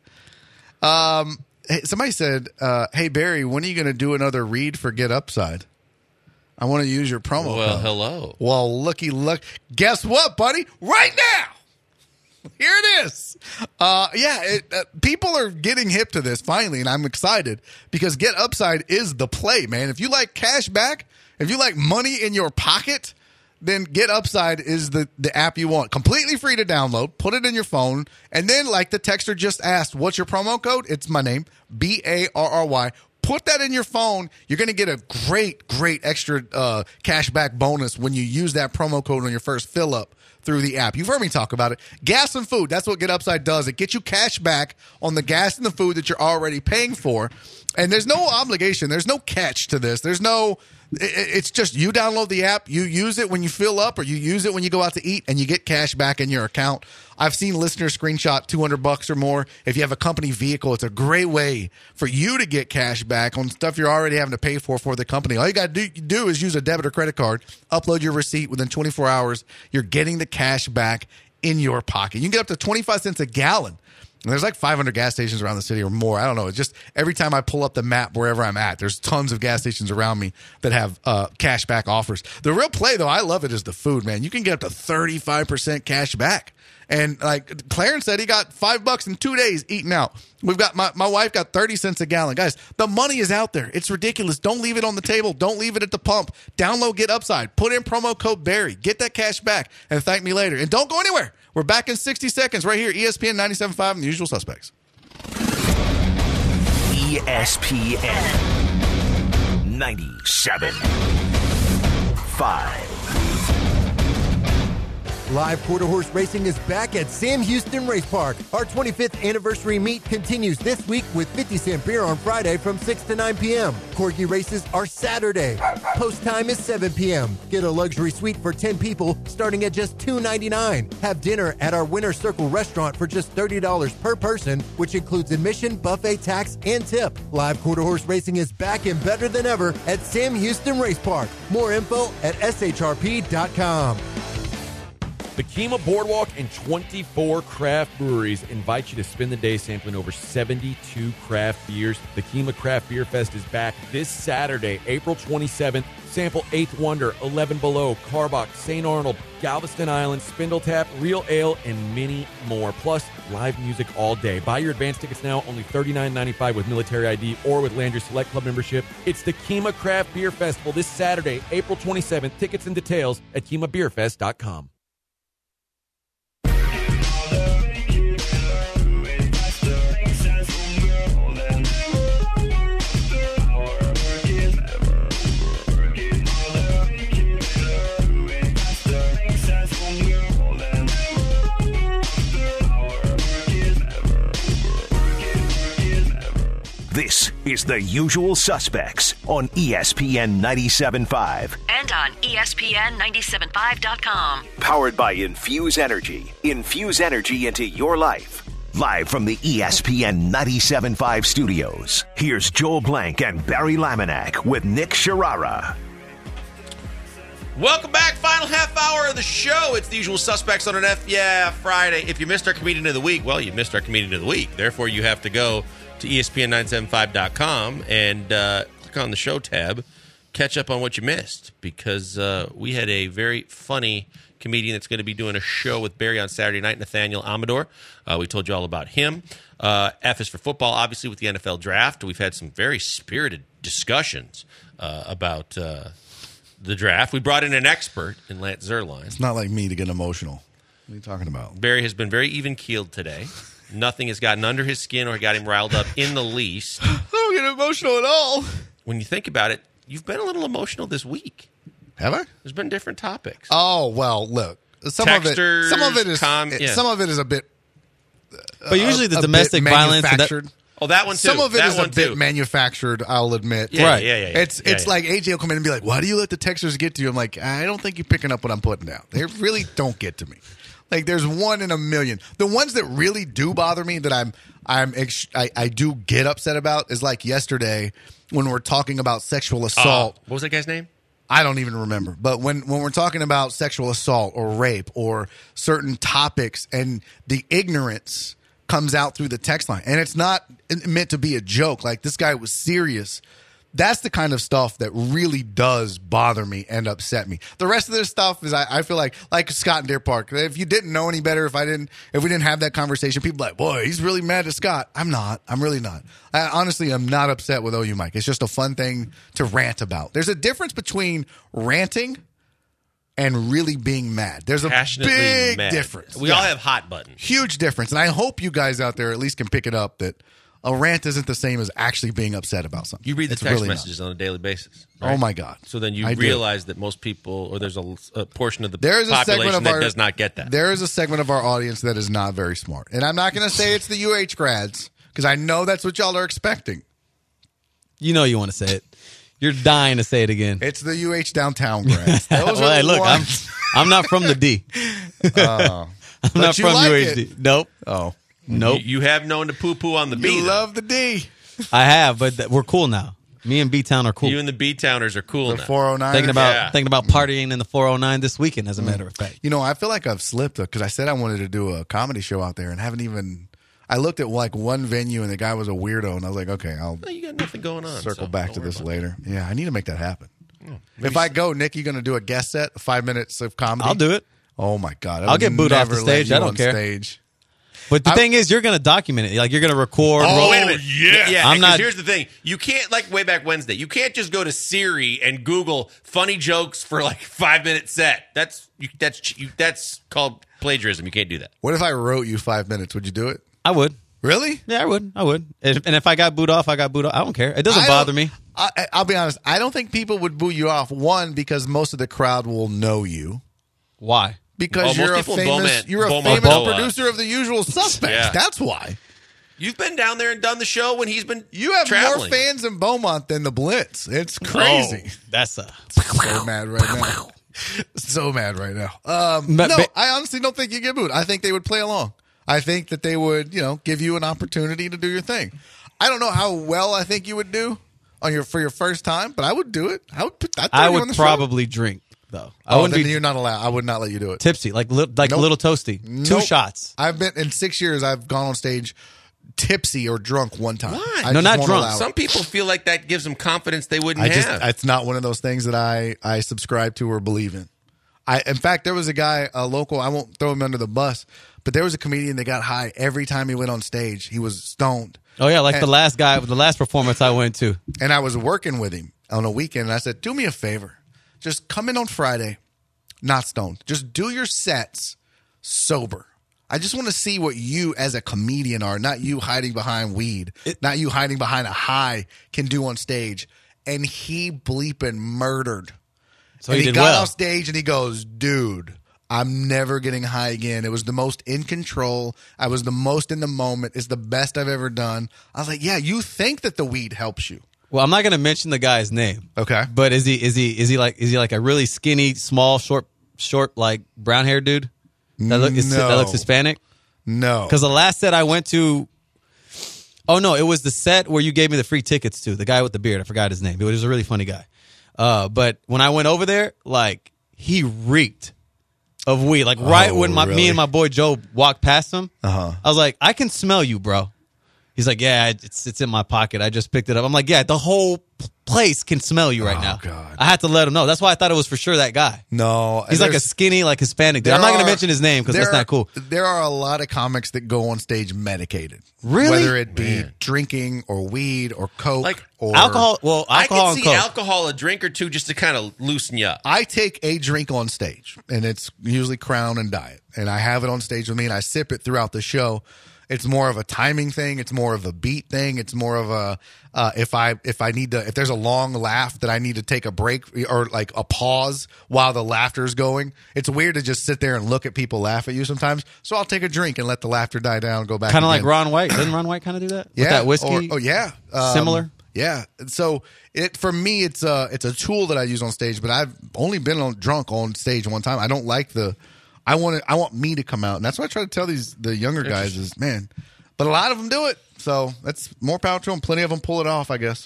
Um. Hey, somebody said, uh, "Hey Barry, when are you going to do another read for Get Upside? I want to use your promo Well, code." hello. Well, looky, look. Guess what, buddy? Right now, here it is. Uh, yeah, it, uh, people are getting hip to this finally, and I'm excited because Get Upside is the play, man. If you like cash back, if you like money in your pocket, then Get Upside is the, the app you want. Completely free to download. Put it in your phone. And then, like the texter just asked, what's your promo code? It's my name, B A R R Y. Put that in your phone. You're going to get a great, great extra uh, cashback bonus when you use that promo code on your first fill up through the app. You've heard me talk about it. Gas and food. That's what Get Upside does. It gets you cash back on the gas and the food that you're already paying for. And there's no obligation. There's no catch to this. There's no... It's just you download the app, you use it when you fill up, or you use it when you go out to eat, and you get cash back in your account. I've seen listeners screenshot two hundred bucks or more. If you have a company vehicle, it's a great way for you to get cash back on stuff you're already having to pay for for the company. All you got to do, do is use a debit or credit card, upload your receipt within twenty-four hours. You're getting the cash back in your pocket. You can get up to twenty-five cents a gallon And there's like five hundred gas stations around the city or more. I don't know. It's just every time I pull up the map wherever I'm at, there's tons of gas stations around me that have uh, cash back offers. The real play, though, I love it, is the food, man. You can get up to thirty-five percent cash back. And like Clarence said, he got five bucks in two days eating out. We've got my, my wife got thirty cents a gallon. Guys, the money is out there. It's ridiculous. Don't leave it on the table. Don't leave it at the pump. Download Get Upside. Put in promo code Barry. Get that cash back and thank me later. And don't go anywhere. We're back in sixty seconds right here. E S P N ninety-seven point five and The Usual Suspects. E S P N ninety-seven point five. Live Quarter Horse Racing is back at Sam Houston Race Park. Our twenty-fifth anniversary meet continues this week with fifty cent beer on Friday from six to nine p.m. Corgi races are Saturday. Post time is seven p.m. Get a luxury suite for ten people starting at just two ninety-nine. Have dinner at our Winter Circle restaurant for just thirty dollars per person, which includes admission, buffet, tax, and tip. Live Quarter Horse Racing is back and better than ever at Sam Houston Race Park. More info at S H R P dot com. The Kemah Boardwalk and twenty-four craft breweries invite you to spend the day sampling over seventy-two craft beers. The Kemah Craft Beer Fest is back this Saturday, April twenty-seventh. Sample Eighth Wonder, eleven Below, Carbach, Saint Arnold, Galveston Island, Spindle Tap, Real Ale, and many more. Plus, live music all day. Buy your advance tickets now, only thirty-nine ninety-five with military I D or with Landry Select Club membership. It's the Kemah Craft Beer Festival this Saturday, April twenty-seventh. Tickets and details at kemah beer fest dot com. This is The Usual Suspects on E S P N ninety-seven point five. And on E S P N ninety-seven point five dot com. Powered by Infuse Energy. Infuse energy into your life. Live from the E S P N ninety-seven point five studios, here's Joel Blank and Barry Laminack with Nick Sharara. Welcome back. Final half hour of the show. It's The Usual Suspects on an F Yeah Friday. If you missed our Comedian of the Week, well, you missed our Comedian of the Week. Therefore, you have to go to E S P N nine seven five dot com and uh, click on the show tab, catch up on what you missed, because uh, we had a very funny comedian that's going to be doing a show with Barry on Saturday night, Nathaniel Amador. Uh, we told you all about him. Uh, F is for football, obviously, with the N F L draft. We've had some very spirited discussions uh, about uh, the draft. We brought in an expert in Lance Zerline. It's not like me to get emotional. What are you talking about? Barry has been very even-keeled today. Nothing has gotten under his skin or got him riled up in the least. I don't get emotional at all. When you think about it, you've been a little emotional this week. Have I? There's been different topics. Oh, well, look. Some Texters, of it some of it is com- yeah. some of it is a bit uh, But usually the a domestic bit violence and that- manufactured. Oh, that one too. Some of it that is one a bit too. manufactured, I'll admit. Yeah, right. Yeah, yeah, yeah. It's yeah, it's yeah. like A J will come in and be like, "Why do you let the texters get to you?" I'm like, "I don't think you're picking up what I'm putting down. They really don't get to me." Like, there's one in a million. The ones that really do bother me, that I'm I'm ex- I, I do get upset about, is like yesterday when we're talking about sexual assault. Uh, what was that guy's name? I don't even remember. But when, when we're talking about sexual assault or rape or certain topics, and the ignorance comes out through the text line, and it's not meant to be a joke. Like, this guy was serious. That's the kind of stuff that really does bother me and upset me. The rest of this stuff is, I, I feel like, like Scott in Deer Park. If you didn't know any better, if I didn't, if we didn't have that conversation, people are like, boy, he's really mad at Scott. I'm not. I'm really not. I honestly am not upset with O U Mike. It's just a fun thing to rant about. There's a difference between ranting and really being mad. There's a big mad. difference. We Yeah. all have hot buttons. Huge difference. And I hope you guys out there at least can pick it up that a rant isn't the same as actually being upset about something. You read the It's text really not. messages on a daily basis. Oh, right? my God. So then you I do. realize that most people, or there's a, a portion of the There is a segment population of that our, does not get that. There is a segment of our audience that is not very smart. And I'm not going to say it's the U H grads, because I know that's what y'all are expecting. You know you want to say it. You're dying to say it again. It's the U H downtown grads. Those well, are hey, the look, I'm, ones. I'm not from the D. Uh, I'm but not you from like U H D. it. Nope. Oh. Nope. You, you have known to poo-poo on the B. You though. love the D. I have, but th- we're cool now. Me and B-Town are cool. You and the B-Towners are cool The now. four oh nine. Thinking about Yeah. thinking about partying in the four oh nine this weekend, as a matter of fact. You know, I feel like I've slipped because I said I wanted to do a comedy show out there and haven't even. I looked at like one venue and the guy was a weirdo, and I was like, okay, I'll No, you got nothing going on. circle so back don't to worry this about later. Yeah, I need to make that happen. Oh, If I go, Nick, you going to do a guest set, five minutes of comedy? I'll do it. Oh my god, I I'll would get booed off the never let stage. you I don't on care. Stage. But the I- thing is, you're going to document it. Like, you're going to record. Oh, roll- wait a minute. yeah. Yeah, I'm 'cause not- here's the thing. You can't, like way back Wednesday, you can't just go to Siri and Google funny jokes for like five minute set. That's you, that's you, that's called plagiarism. You can't do that. What if I wrote you five minutes? Would you do it? I would. Really? Yeah, I would. I would. And and if I got booed off, I got booed off. I don't care. It doesn't I bother don't- me. I, I- I'll be honest. I don't think people would boo you off. One, because most of the crowd will know you. Why? Because Well, you're a most people in famous, Beaumont- you're a Beaumont famous know us. producer of The Usual Suspects. Yeah. That's why. You've been down there and done the show when he's been You have traveling. more fans in Beaumont than the Blitz. It's crazy. Oh, that's a. So mad right now. So mad right now. Um, But- no, but- I honestly don't think you get booed. I think they would play along. I think that they would, you know, give you an opportunity to do your thing. I don't know how well I think you would do on your for your first time, but I would do it. I would. Put, I'd throw I you on would the show. probably drink though. I Oh, wouldn't then be you're not allowed. I would not let you do it. tipsy, like li- like Nope. little toasty. Two Nope. shots. I've been in six years. I've gone on stage tipsy or drunk one time. Why? I No, just not won't drunk. allow it. Some people feel like that gives them confidence they wouldn't I just have. it's not one of those things that I I subscribe to or believe in. I in fact there was a guy, a local, I won't throw him under the bus, but there was a comedian that got high every time he went on stage. He was stoned. Oh yeah, like And- the last guy, the last performance I went to. And I was working with him on a weekend, and I said, "Do me a favor, just come in on Friday, not stoned. Just do your sets sober. I just want to see what you as a comedian are, not you hiding behind weed, not you hiding behind a high, can do on stage." And he bleeping murdered. So and he he, did got well. off stage and he goes, "Dude, I'm never getting high again. It was the most in control. I was the most in the moment. It's the best I've ever done." I was like, "Yeah, you think that the weed helps you." Well, I'm not going to mention the guy's name. Okay. But is he is he is he like is he like a really skinny, small, short, short, like brown haired dude that, look, is, No. that looks Hispanic? No. Because the last set I went to, oh no, it was the set where you gave me the free tickets to the guy with the beard. I forgot his name. He was a really funny guy. Uh, but when I went over there, like he reeked of weed. Like right Oh, when my really? me and my boy Joe walked past him, Uh-huh. I was like, I can smell you, bro. He's like, yeah, it's it's in my pocket. I just picked it up. I'm like, yeah, the whole p- place can smell you right Oh, now. God. I had to let him know. That's why I thought it was for sure that guy. No. He's like a there's- skinny, like Hispanic dude. there I'm not going are- to mention his name because there that's not cool. are- There are a lot of comics that go on stage medicated. Really? Whether it be Man. drinking or weed or coke Like, or Alcohol, well, I alcohol can and see coke. alcohol, a drink or two, just to kind of loosen you up. I take a drink on stage, and it's usually Crown and Diet, and I have it on stage with me, and I sip it throughout the show. It's more of a timing thing. It's more of a beat thing. It's more of a uh, if I if I need to if there's a long laugh that I need to take a break or like a pause while the laughter's going. It's weird to just sit there and look at people laugh at you sometimes. So I'll take a drink and let the laughter die down and go back. Kind of like again. Ron White. Doesn't Ron White kind of do that? Yeah, With that whiskey? or- oh yeah, Um, Similar? Yeah. So it for me, it's a it's a tool that I use on stage, but I've only been on drunk on stage one time. I don't like the. I want it, I want me to come out, and that's what I try to tell these the younger guys is man. But a lot of them do it, so that's more power to them. Plenty of them pull it off, I guess.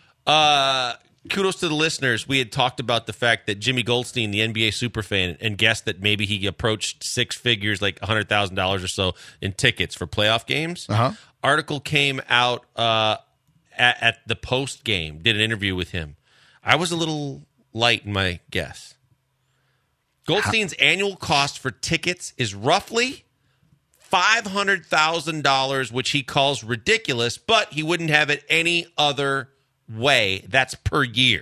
Uh, kudos to the listeners. We had talked about the fact that Jimmy Goldstein, the N B A superfan, and guessed that maybe he approached six figures, like one hundred thousand dollars or so, in tickets for playoff games. Uh-huh. Article came out uh, at, at the post game, did an interview with him. I was a little light in my guess. Goldstein's annual cost for tickets is roughly five hundred thousand dollars, which he calls ridiculous, but he wouldn't have it any other way. That's per year.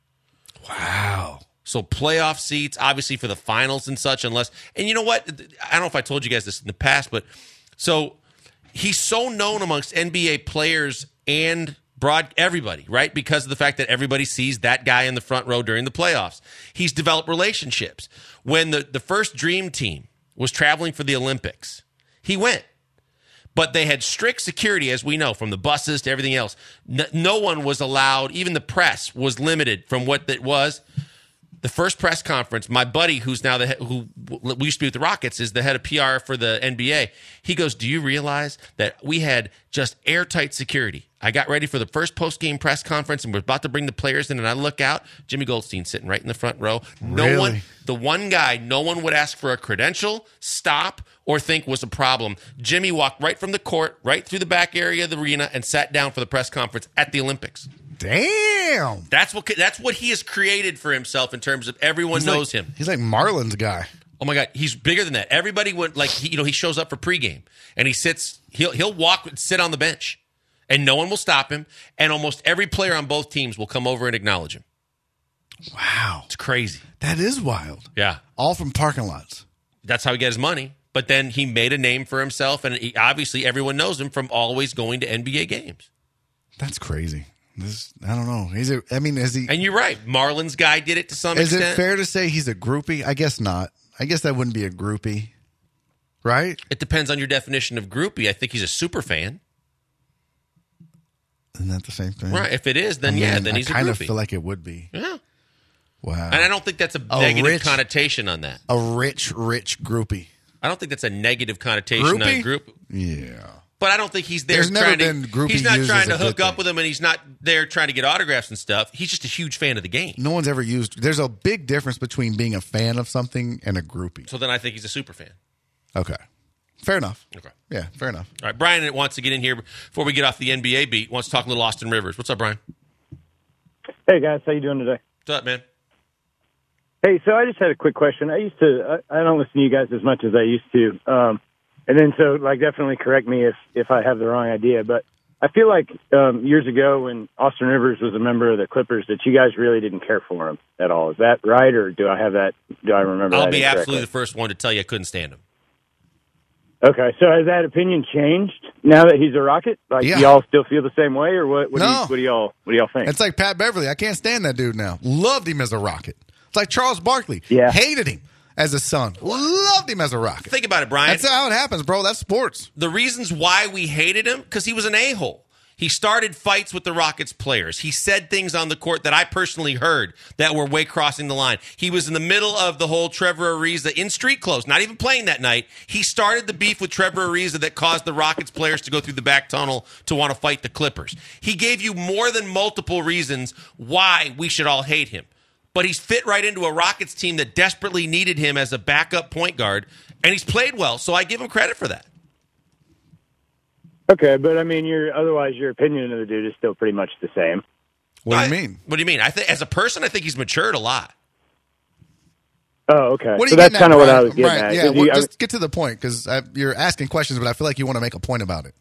Wow. So playoff seats, obviously for the finals and such, unless, and you know what? I don't know if I told you guys this in the past, but so he's so known amongst N B A players and broad everybody, right? Because of the fact that everybody sees that guy in the front row during the playoffs. He's developed relationships. When the, the first Dream Team was traveling for the Olympics, he went. But they had strict security, as we know, from the buses to everything else. No, no one was allowed, even the press was limited from what it was. The first press conference, my buddy, who's now the head, who we used to be with the Rockets, is the head of P R for the N B A. He goes, "Do you realize that we had just airtight security? I got ready for the first post-game press conference, and we're about to bring the players in, and I look out, Jimmy Goldstein sitting right in the front row. No Really? one, the one guy, no one would ask for a credential, stop, or think was a problem. Jimmy walked right from the court, right through the back area of the arena, and sat down for the press conference at the Olympics. Damn. That's what that's what he has created for himself in terms of everyone He's knows like, him. He's like Marlon's guy. Oh my God, he's bigger than that. Everybody would like he, you know he shows up for pregame and he sits. He'll he'll walk and sit on the bench, and no one will stop him. And almost every player on both teams will come over and acknowledge him. Wow, it's crazy. That is wild. Yeah, all from parking lots. That's how he gets his money. But then he made a name for himself, and he, obviously everyone knows him from always going to N B A games. That's crazy. This, I don't know. Is it? I mean, is he? And you're right. Marlon's guy did it to some is extent. Is it fair to say he's a groupie? I guess not. I guess that wouldn't be a groupie, right? It depends on your definition of groupie. I think he's a super fan. Isn't that the same thing? Right. If it is, then I mean, yeah, then I he's a groupie. I kind of feel like it would be. Yeah. Wow. And I don't think that's a, a negative rich, connotation on that. A rich, rich groupie. I don't think that's a negative connotation groupie? on group. Yeah. But I don't think he's there. There's never trying been to, groupie He's not used trying as a to hook good up thing. with him, and he's not there trying to get autographs and stuff. He's just a huge fan of the game. No one's ever used. There's a big difference between being a fan of something and a groupie. So then I think he's a super fan. Okay. Fair enough. Okay. Yeah, fair enough. All right. Brian wants to get in here before we get off the N B A beat. Wants to talk a little Austin Rivers. What's up, Brian? Hey, guys. How you doing today? What's up, man? Hey, so I just had a quick question. I used to, I, I don't listen to you guys as much as I used to. Um, and then so, like, definitely correct me if, if I have the wrong idea. But I feel like um, years ago when Austin Rivers was a member of the Clippers that you guys really didn't care for him at all. Is that right, or do I have that, do I remember I'll that be incorrectly? absolutely the first one to tell you I couldn't stand him. Okay, so has that opinion changed now that he's a Rocket? Like, Yeah. do y'all still feel the same way, or what? What, do, No. you, what do y'all What do y'all think? It's like Pat Beverly. I can't stand that dude now. Loved him as a Rocket. It's like Charles Barkley. Yeah. Hated him as a Son. Loved him as a Rocket. Think about it, Brian. That's how it happens, bro. That's sports. The reasons why we hated him, because he was an a-hole. He started fights with the Rockets players. He said things on the court that I personally heard that were way crossing the line. He was in the middle of the whole Trevor Ariza in street clothes, not even playing that night. He started the beef with Trevor Ariza that caused the Rockets players to go through the back tunnel to want to fight the Clippers. He gave you more than multiple reasons why we should all hate him. But he's fit right into a Rockets team that desperately needed him as a backup point guard, and he's played well, so I give him credit for that. Okay, but I mean, your otherwise your opinion of the dude is still pretty much the same. What I- do you mean? What do you mean? I think as a person, I think he's matured a lot. Oh, okay. What are so you that's getting at, kind of what I Brian? was getting Brian, at. Yeah, 'Cause well, you- I just get to the point because you're asking questions, but I feel like you want to make a point about it.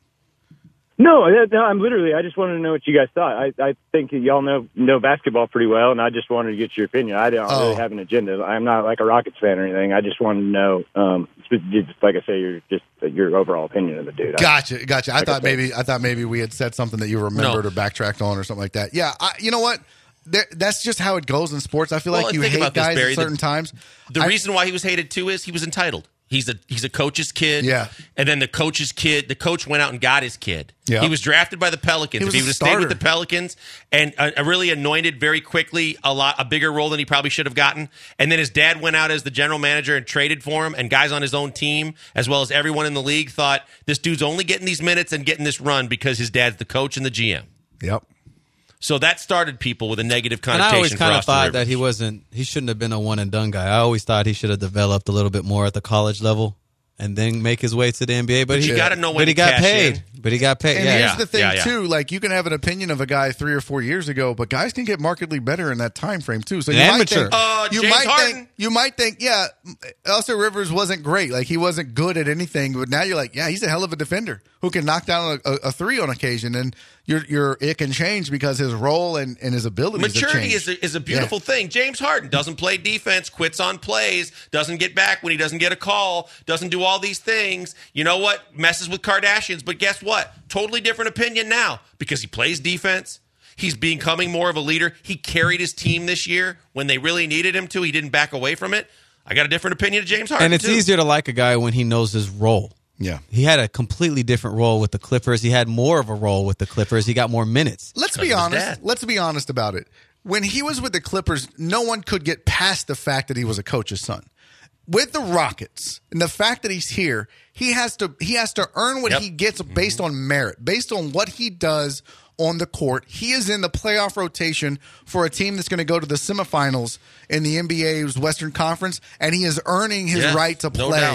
No, that- no, I'm literally. I just wanted to know what you guys thought. I, I think y'all know know basketball pretty well, and I just wanted to get your opinion. I don't Oh. really have an agenda. I'm not like a Rockets fan or anything. I just wanted to know, um, just like I say, your just your overall opinion of the dude. Gotcha, gotcha. I Like I thought said. maybe I thought maybe we had said something that you remembered or backtracked on or something like that. Yeah, I, you know what? There, that's just how it goes in sports. I feel Well, like and you think hate about this, guys Barry. at The- certain times. The I- reason why he was hated too is he was entitled. He's a he's a coach's kid. Yeah. And then the coach's kid, the coach went out and got his kid. Yeah. He was drafted by the Pelicans. He was if he a would have stayed with starter. the Pelicans and uh, really anointed very quickly a lot a bigger role than he probably should have gotten. And then his dad went out as the general manager and traded for him, and guys on his own team, as well as everyone in the league, thought this dude's only getting these minutes and getting this run because his dad's the coach and the G M. Yep. So that started people with a negative And connotation I always for kind of Austin thought Rivers. that he wasn't, he shouldn't have been a one and done guy. I always thought he should have developed a little bit more at the college level and then make his way to the N B A. But, But he you gotta know when But he to got cash paid. in. But he got paid. And yeah. here's the thing yeah, yeah. too, like you can have an opinion of a guy three or four years ago, but guys can get markedly better in that time frame too. So And you might amateur. think, Uh, you James might Harden. think, you might think, yeah, Austin Rivers wasn't great, like he wasn't good at anything, but now you're like, yeah, he's a hell of a defender who can knock down a, a, a three on occasion, and you're, you're, it can change because his role and, and his abilities. have Maturity changed. is a, is a beautiful thing. James Harden doesn't play defense, quits on plays, doesn't get back when he doesn't get a call, doesn't do all these things. You know what? Messes with Kardashians. But guess what? Totally different opinion now because he plays defense. He's becoming more of a leader. He carried his team this year when they really needed him to. He didn't back away from it. I got a different opinion of James Harden, And it's too. easier to like a guy when he knows his role. Yeah. He had a completely different role with the Clippers. He had more of a role with the Clippers. He got more minutes. Let's Because be of his honest. dad. Let's be honest about it. When he was with the Clippers, no one could get past the fact that he was a coach's son. With the Rockets, and the fact that he's here, he has to he has to earn what Yep. he gets based on merit, based on what he does on the court. He is in the playoff rotation for a team that's going to go to the semifinals in the N B A's Western Conference, and he is earning his Yes, right to no play doubt.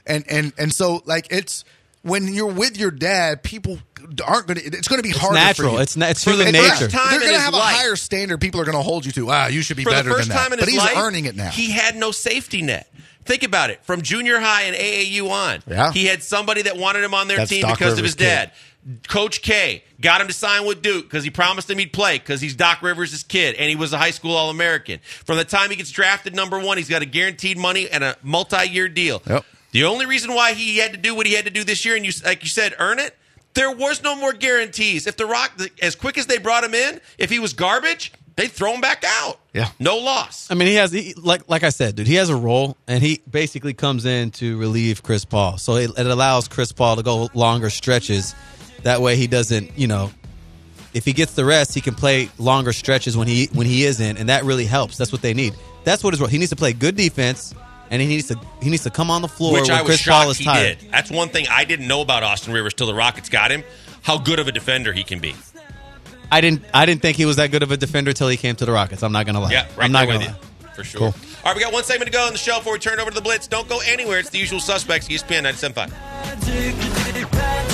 And and and so like it's when you're with your dad, people aren't going to. It's going to be It's harder. natural. For you. It's na- it's For human the nature. first Time They're in going to his have life. a higher standard. People are going to hold you to. Ah, you should be For better the first than that. time in But his he's life, earning it now. He had no safety net. Think about it. From junior high and A A U on, Yeah. he had somebody that wanted him on their That's team Doc because of Rivers' his dad. Coach K got him to sign with Duke because he promised him he'd play because he's Doc Rivers' kid and he was a high school All-American. From the time he gets drafted number one, he's got a guaranteed money and a multi-year deal. Yep. The only reason why he had to do what he had to do this year, and you, like you said, earn it, there was no more guarantees. If the Rock, as quick as they brought him in, if he was garbage, they'd throw him back out. Yeah. No loss. I mean, he has he, like like I said, dude. He has a role, and he basically comes in to relieve Chris Paul. So it, it allows Chris Paul to go longer stretches. That way, he doesn't, you know, if he gets the rest, he can play longer stretches when he when he is in, and that really helps. That's what they need. That's what his role. He needs to play good defense, and he needs to he needs to come on the floor Which when I was Chris Paul shocked is he tired. did. That's one thing I didn't know about Austin Rivers till the Rockets got him. How good of a defender he can be. I didn't I didn't think he was that good of a defender till he came to the Rockets. I'm not gonna lie. Yeah, right I'm not there gonna with lie. you. For sure. Cool. All right, we got one segment to go in the show before we turn over to the Blitz. Don't go anywhere. It's the usual suspects, E S P N ninety-seven point five.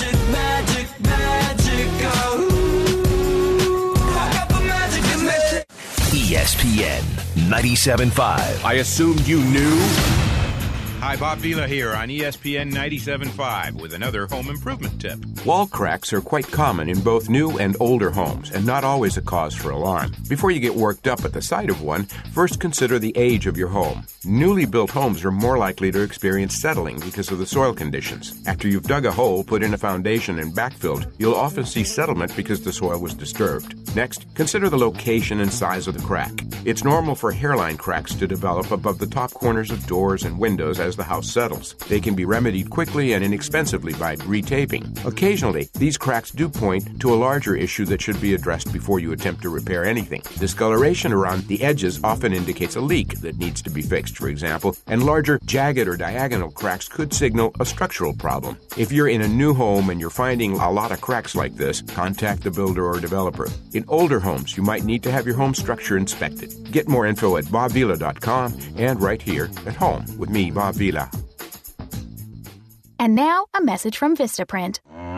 E S P N ninety-seven point five. I assumed you knew. Hi, Bob Vila here on E S P N ninety-seven point five with another home improvement tip. Wall cracks are quite common in both new and older homes and not always a cause for alarm. Before you get worked up at the sight of one, first consider the age of your home. Newly built homes are more likely to experience settling because of the soil conditions. After you've dug a hole, put in a foundation, and backfilled, you'll often see settlement because the soil was disturbed. Next, consider the location and size of the crack. It's normal for hairline cracks to develop above the top corners of doors and windows as the house settles. They can be remedied quickly and inexpensively by retaping. Occasionally, these cracks do point to a larger issue that should be addressed before you attempt to repair anything. Discoloration around the edges often indicates a leak that needs to be fixed, for example, and larger, jagged or diagonal cracks could signal a structural problem. If you're in a new home and you're finding a lot of cracks like this, contact the builder or developer. In older homes, you might need to have your home structure inspected. Get more info at bob vila dot com and right here at home with me, Bob Vila. And now, a message from Vistaprint.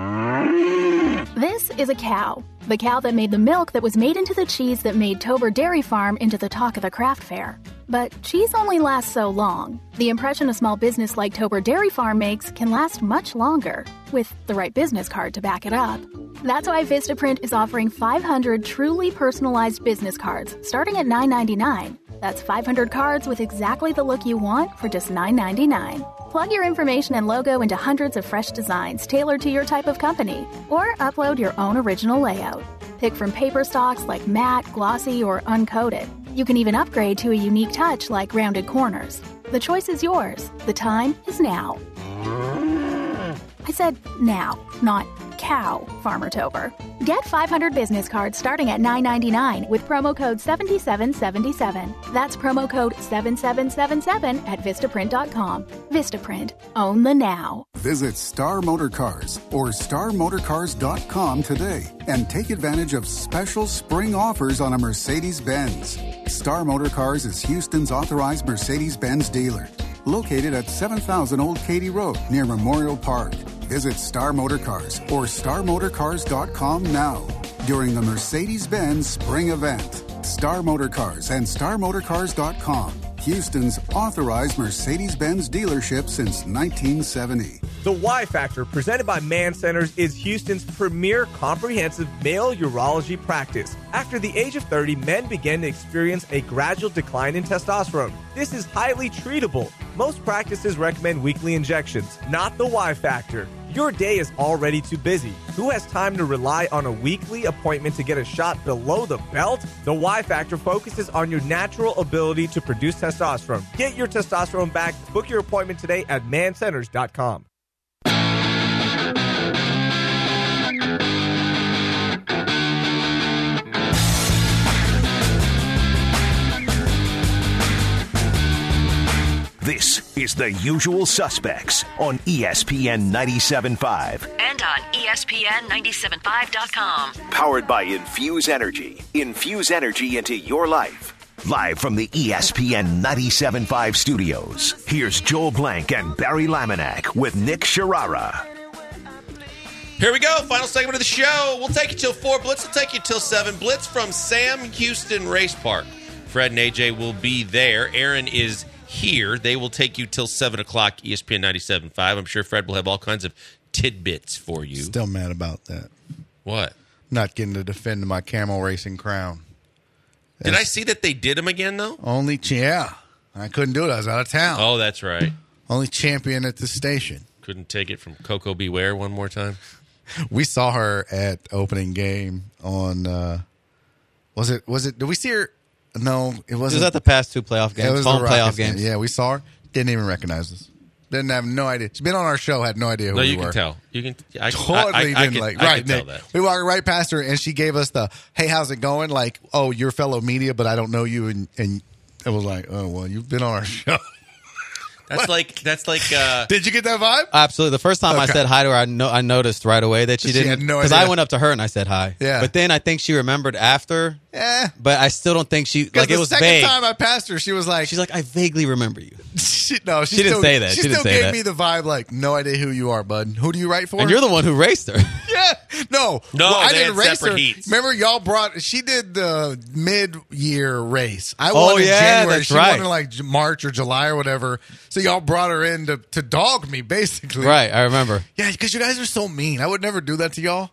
This is a cow. The cow that made the milk that was made into the cheese that made Tober Dairy Farm into the talk of the craft fair. But cheese only lasts so long. The impression a small business like Tober Dairy Farm makes can last much longer, with the right business card to back it up. That's why Vistaprint is offering five hundred truly personalized business cards, starting at nine ninety-nine. That's five hundred cards with exactly the look you want for just nine ninety-nine. Plug your information and logo into hundreds of fresh designs tailored to your type of company, or upload your own original layout. Pick from paper stocks like matte, glossy, or uncoated. You can even upgrade to a unique touch like rounded corners. The choice is yours. The time is now. I said now, not cow, Farmer Tober. Get five hundred business cards starting at nine ninety-nine with promo code seven seven seven seven. That's promo code seven seven seven seven at vistaprint dot com. Vistaprint. Own the now. Visit Star Motor Cars or star motor cars dot com today and take advantage of special spring offers on a Mercedes-Benz. Star Motor Cars is Houston's authorized Mercedes-Benz dealer, located at seven thousand Old Katy Road near Memorial Park. Visit Star Motor Cars or star motor cars dot com now during the Mercedes-Benz Spring Event. Star Motor Cars and star motor cars dot com, Houston's authorized Mercedes-Benz dealership since nineteen seventy. The Y Factor, presented by Man Centers, is Houston's premier comprehensive male urology practice. After the age of thirty, men begin to experience a gradual decline in testosterone. This is highly treatable. Most practices recommend weekly injections, not the Y Factor. Your day is already too busy. Who has time to rely on a weekly appointment to get a shot below the belt? The Y Factor focuses on your natural ability to produce testosterone. Get your testosterone back. Book your appointment today at man centers dot com. This is The Usual Suspects on E S P N ninety-seven point five. And on E S P N ninety-seven point five dot com. Powered by Infuse Energy. Infuse energy into your life. Live from the E S P N ninety-seven point five studios, here's Joel Blank and Barry Laminack with Nick Sharara. Here we go. Final segment of the show. We'll take you till four. Blitz will take you till seven. Blitz from Sam Houston Race Park. Fred and A J will be there. Aaron is here. They will take you till seven o'clock, E S P N ninety-seven point five. I'm sure Fred will have all kinds of tidbits for you. Still mad about that. What? Not getting to defend my camel racing crown. Did I see that they did him again, though? Only, yeah. I couldn't do it. I was out of town. Oh, that's right. Only champion at the station. Couldn't take it from Coco Beware one more time? We saw her at opening game on, uh, was it, was it, did we see her? No, it wasn't. It was at the past two playoff games, It was home the playoff Rockets games. game. Yeah, we saw her. Didn't even recognize us. Didn't have no idea. She's been on our show, had no idea who no, we you were. can tell. You can I, Totally I, I, didn't I can, like. I right, can Nick. tell that. We walked right past her, and she gave us the, hey, how's it going? Like, oh, you're fellow media, but I don't know you. And, and it was like, oh, well, you've been on our show. That's like, that's like, uh, Did you get that vibe? Absolutely. The first time I Okay. said hi to her, I, no, I noticed right away that she, She didn't. had no Because idea. I went up to her and I said hi. Yeah. But then I think she remembered after. Yeah. But I still don't think she, like, the it was second vague. time I passed her, she was like, She's like, I vaguely remember you. she, no, she, She didn't still, say that. She, She didn't still say gave that. me the vibe like, no idea who you are, bud. Who do you write for? And you're the one who raced her. Yeah. No. No, well, I they didn't had race separate her. heats. Remember, y'all brought, she did the mid-year race. I Oh, won in yeah, January. that's she right. won in like J- March or July or whatever. So y'all brought her in to, to dog me, basically. Right, I remember. Yeah, because you guys are so mean. I would never do that to y'all.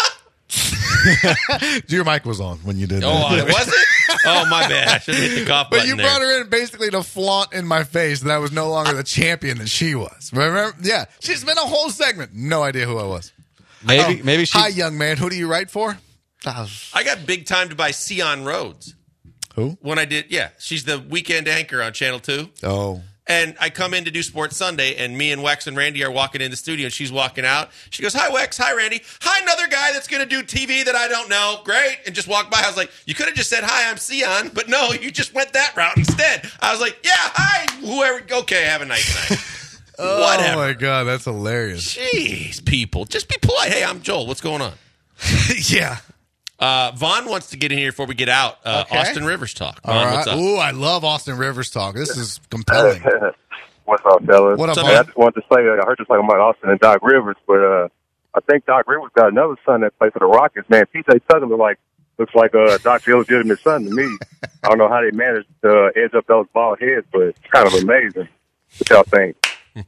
Your mic was on when you did oh, that. I was it? Oh, my bad. I should have hit the cough But button you there. brought her in basically to flaunt in my face that I was no longer the champion that she was. Remember? Yeah. She's been a whole segment. No idea who I was. Maybe, Oh, maybe she. Hi, young man. Who do you write for? I got big time to buy Sion Rhodes. Who? When I did, yeah. She's the weekend anchor on Channel two. Oh. And I come in to do Sports Sunday, and me and Wex and Randy are walking in the studio, and she's walking out. She goes, hi, Wex. Hi, Randy. Hi, another guy that's going to do T V that I don't know. Great. And just walked by. I was like, you could have just said, hi, I'm Sion. But no, you just went that route instead. I was like, yeah, hi, whoever. Okay, have a nice night. Oh, Whatever. my God. That's hilarious. Jeez, people. Just be polite. Hey, I'm Joel. What's going on? Yeah. Uh, Vaughn wants to get in here before we get out. Uh, Okay. Austin Rivers talk. All Vaughn, right. what's up? Ooh, I love Austin Rivers talk. This is compelling. What's up, fellas? What up, Hey, man? I just wanted to say, uh, I heard you talking about Austin and Doc Rivers, but uh, I think Doc Rivers got another son that plays for the Rockets. Man, P J Tucker look like looks like uh, Doc's illegitimate son to me. I don't know how they managed to edge up those bald heads, but it's kind of amazing. What y'all think?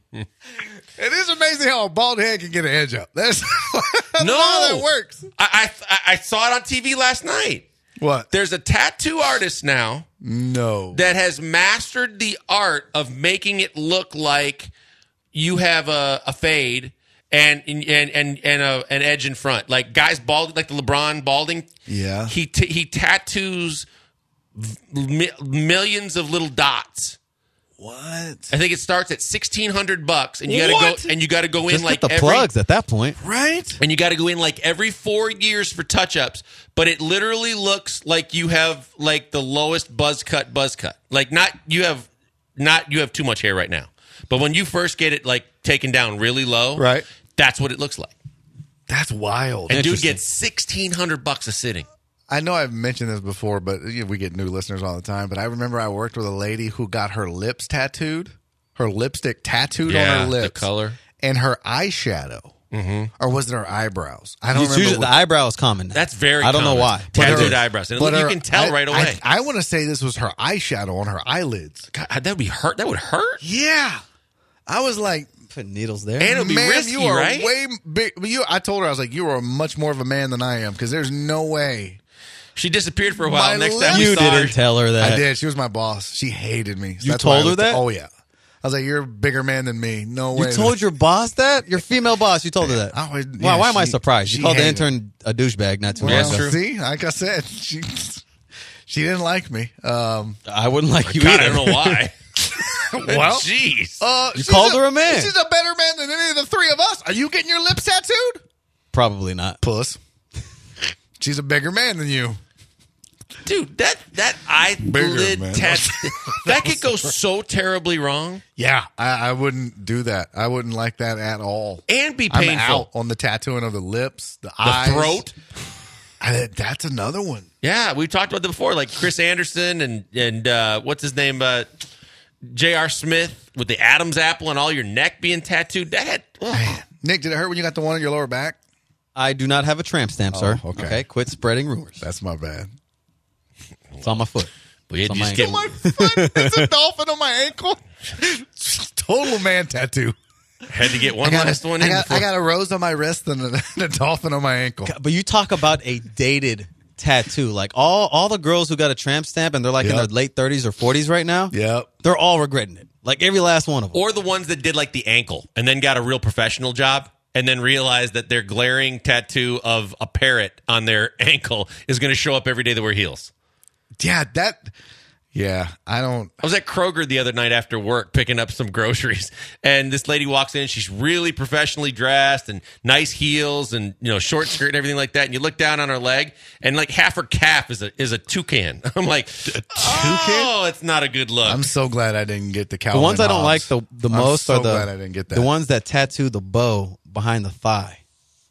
It is amazing how a bald head can get an edge up. That's, that's No. how that works. I, I I saw it on T V last night. What? There's a tattoo artist now No. that has mastered the art of making it look like you have a, a fade and and and and a, an edge in front, like guys balding, like the LeBron balding. Yeah. He t- he tattoos mi- millions of little dots. What? I think it starts at sixteen hundred bucks, and you got to What? go and you got to go in Just like get the every, plugs at that point. Right? and you got to go in like every four years for touch-ups, but it literally looks like you have like the lowest buzz cut buzz cut. Like not you have not you have too much hair right now. But when you first get it like taken down really low, Right. that's what it looks like. That's wild. And dude Interesting. gets sixteen hundred bucks a sitting. I know I've mentioned this before, but you know, we get new listeners all the time. But I remember I worked with a lady who got her lips tattooed, her lipstick tattooed on her the lips, color. and her eyeshadow, mm-hmm. or was it her eyebrows? I don't It's remember. usually, what- the eyebrow is common. now. That's very I don't know common. why. Tattooed her- eyebrows. And but you her- can tell I- right away. I, I want to say this was her eyeshadow on her eyelids. God, that would be hurt. That would hurt. Yeah, I was like, Put needles there. And it would be man, risky, you are right? way big. You, I told her I was like, you are much more of a man than I am because there's no way. She disappeared for a while. My Next time we you saw didn't her, tell her that. I did. She was my boss. She hated me. So You that's why told I her was- that? Oh yeah. I was like, you're a bigger man than me. No You way. told your boss that? Your female boss, you told her that. Oh, yeah, Why, why am I she- surprised? she You called the hated intern a douchebag not too long Well, ago. see, like I said, she she didn't like me. Um, I wouldn't like you God, either. I don't know why. well, Jeez. uh, You she's called her a man. She's a better man than any of the three of us. Are you getting your lips tattooed? Probably not. Puss. She's a bigger man than you. Dude, that that Bigger, eyelid man. tattoo, that could go so terribly wrong Yeah, I, I wouldn't do that. I wouldn't like that at all. and be I'm painful. out on the tattooing of the lips, the, The eyes. throat. I, that's another one. Yeah, we talked about that before, like Chris Anderson and and uh, what's his name, uh, J R. Smith with the Adam's apple and all your neck being tattooed. That Man. Nick, did it hurt when you got the one on your lower back? I do not have a tramp stamp, Oh, sir. okay. Okay, quit spreading rumors. That's my bad. It's on my foot. Well, you It's on just my get ankle. My foot. It's a dolphin on my ankle. Total man tattoo. had to get one I got, last a, one I, in. got, before- I got a rose on my wrist and a, and a dolphin on my ankle. But you talk about a dated tattoo. Like all all the girls who got a tramp stamp and they're like in Yep. their late thirties or forties right now. Yep. They're all regretting it. Like every last one of them. or the ones that did like the ankle and then got a real professional job and then realized that their glaring tattoo of a parrot on their ankle is going to show up every day they wear heels. Yeah, that. Yeah, I don't. I was at Kroger the other night after work picking up some groceries, and this lady walks in. She's really professionally dressed and nice heels and you know short skirt and everything like that. And you look down on her leg, and like half her calf is a is a toucan. I'm like, toucan? Oh, it's not a good look. I'm so glad I didn't get the the Calvin ones I don't like Hobbes. the the I'm most so are the glad I didn't get that. the ones that tattoo the bow behind the thigh.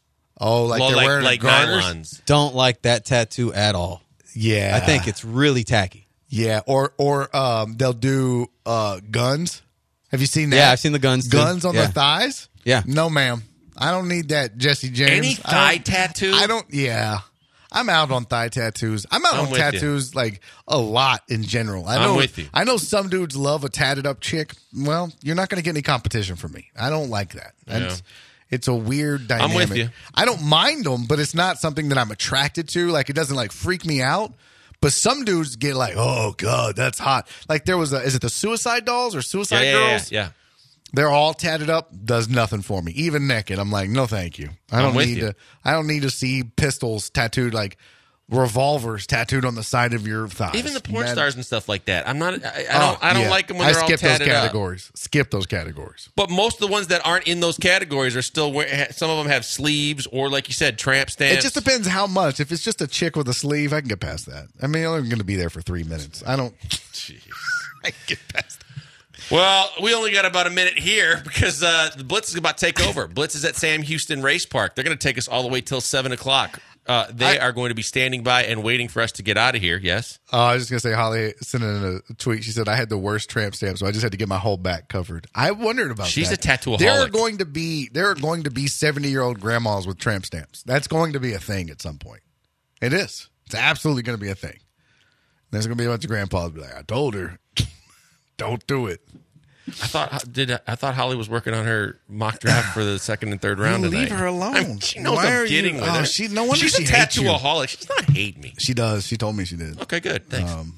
Oh, like Well, they're like- wearing like garters? nylons. Don't like that tattoo at all. Yeah, I think it's really tacky. Yeah, or or um, they'll do uh, guns. Have you seen that? Yeah, I've seen the guns, too. Guns on Yeah. the thighs. Yeah. No, ma'am. I don't need that, Jesse James. Any I thigh don't- tattoo? I don't. Yeah, I'm out on thigh tattoos. I'm out I'm on with you. tattoos like a lot in general. I I'm know. with you. I know some dudes love a tatted up chick. Well, you're not going to get any competition from me. I don't like that. That's, It's a weird dynamic. I'm with you. I don't mind them, but it's not something that I'm attracted to. Like it doesn't like freak me out. But some dudes get like, oh god, that's hot. Like there was a, is it the Suicide Dolls or Suicide yeah, yeah, yeah, Girls? yeah. They're all tatted up. Does nothing for me. Even naked, I'm like, no, thank you. I don't I'm with need you. to. I don't need to see pistols tattooed like revolvers tattooed on the side of your thighs. Even the porn Man- stars and stuff like that. I'm not. I, I Oh, don't. I don't yeah. like them when I they're all skip those tatted up. categories. Skip those categories. But most of the ones that aren't in those categories are still. Wear, some of them have sleeves or, like you said, tramp stamps. It just depends how much. If it's just a chick with a sleeve, I can get past that. I mean, I'm only going to be there for three minutes. I don't. Jeez. I can get past that. Well, we only got about a minute here because uh, the Blitz is about to take over. Blitz is at Sam Houston Race Park. They're going to take us all the way till seven o'clock. Uh, they I- are going to be standing by and waiting for us to get out of here. Yes. Uh, I was just gonna say, Holly sent in a tweet. She said I had the worst tramp stamp, so I just had to get my whole back covered. I wondered about. She's that. a tattooaholic. There are going to be there are going to be seventy year old grandmas with tramp stamps. That's going to be a thing at some point. It is. It's absolutely going to be a thing. There's going to be a bunch of grandpas be like, I told her, don't do it. I thought did I thought Holly was working on her mock draft for the second and third round You tonight. leave her alone. I'm- she knows Why are I'm you- getting with oh, her. she- no wonder She's she a hates you. tattooaholic. She does not hate me. She does. She told me she did. Okay, good. Thanks. Um,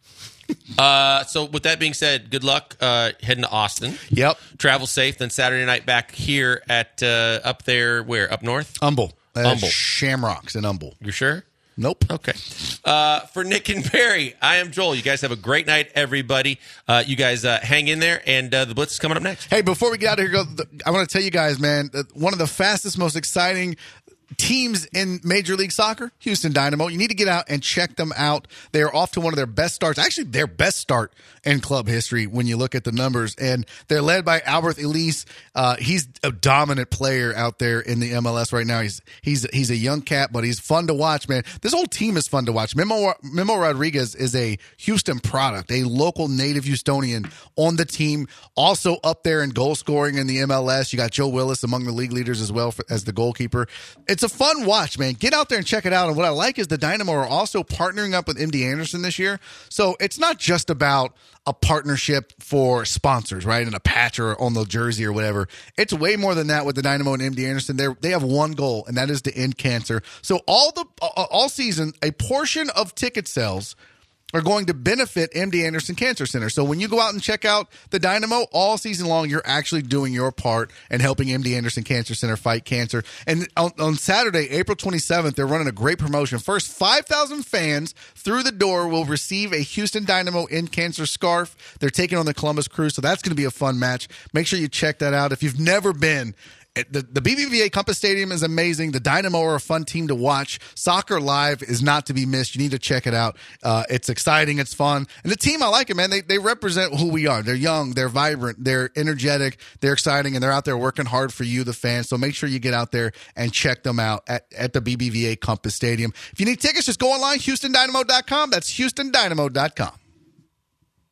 Uh, so with that being said, good luck uh, heading to Austin. Yep. Travel safe. Then Saturday night back here at uh, up there where up north. Humble. Uh, Humble. Shamrocks in Humble. You sure? Nope. Okay. Uh, for Nick and Barry, I am Joel. You guys have a great night, everybody. Uh, you guys uh, hang in there, and uh, the Blitz is coming up next. Hey, before we get out of here, go, the, I want to tell you guys, man, that one of the fastest, most exciting teams in Major League Soccer, Houston Dynamo. You need to get out and check them out. They are off to one of their best starts, actually their best start in club history when you look at the numbers. And they're led by Albert Elise. Uh, he's a dominant player out there in the M L S right now. He's he's he's a young cat, but he's fun to watch, man. This whole team is fun to watch. Memo, Memo Rodriguez is a Houston product, a local native Houstonian on the team. Also up there in goal scoring in the M L S. You got Joe Willis among the league leaders as well for, as the goalkeeper. It's a fun watch, man. Get out there and check it out. And what I like is the Dynamo are also partnering up with M D Anderson this year. So it's not just about a partnership for sponsors, right? And a patch or on the jersey or whatever. It's way more than that with the Dynamo and M D Anderson. They they have one goal, and that is to end cancer. So all the all season, a portion of ticket sales are going to benefit M D Anderson Cancer Center. So when you go out and check out the Dynamo all season long, you're actually doing your part and helping M D Anderson Cancer Center fight cancer. And on, on Saturday, April twenty-seventh, they're running a great promotion. First five thousand fans through the door will receive a Houston Dynamo End Cancer scarf. They're taking on the Columbus Crew, so that's going to be a fun match. Make sure you check that out. If you've never been The, the B B V A Compass Stadium is amazing. The Dynamo are a fun team to watch. Soccer Live is not to be missed. You need to check it out. Uh, it's exciting. It's fun. And the team, I like it, man. They they represent who we are. They're young. They're vibrant. They're energetic. They're exciting. And they're out there working hard for you, the fans. So make sure you get out there and check them out at, at the B B V A Compass Stadium. If you need tickets, just go online, Houston Dynamo dot com. That's Houston Dynamo dot com.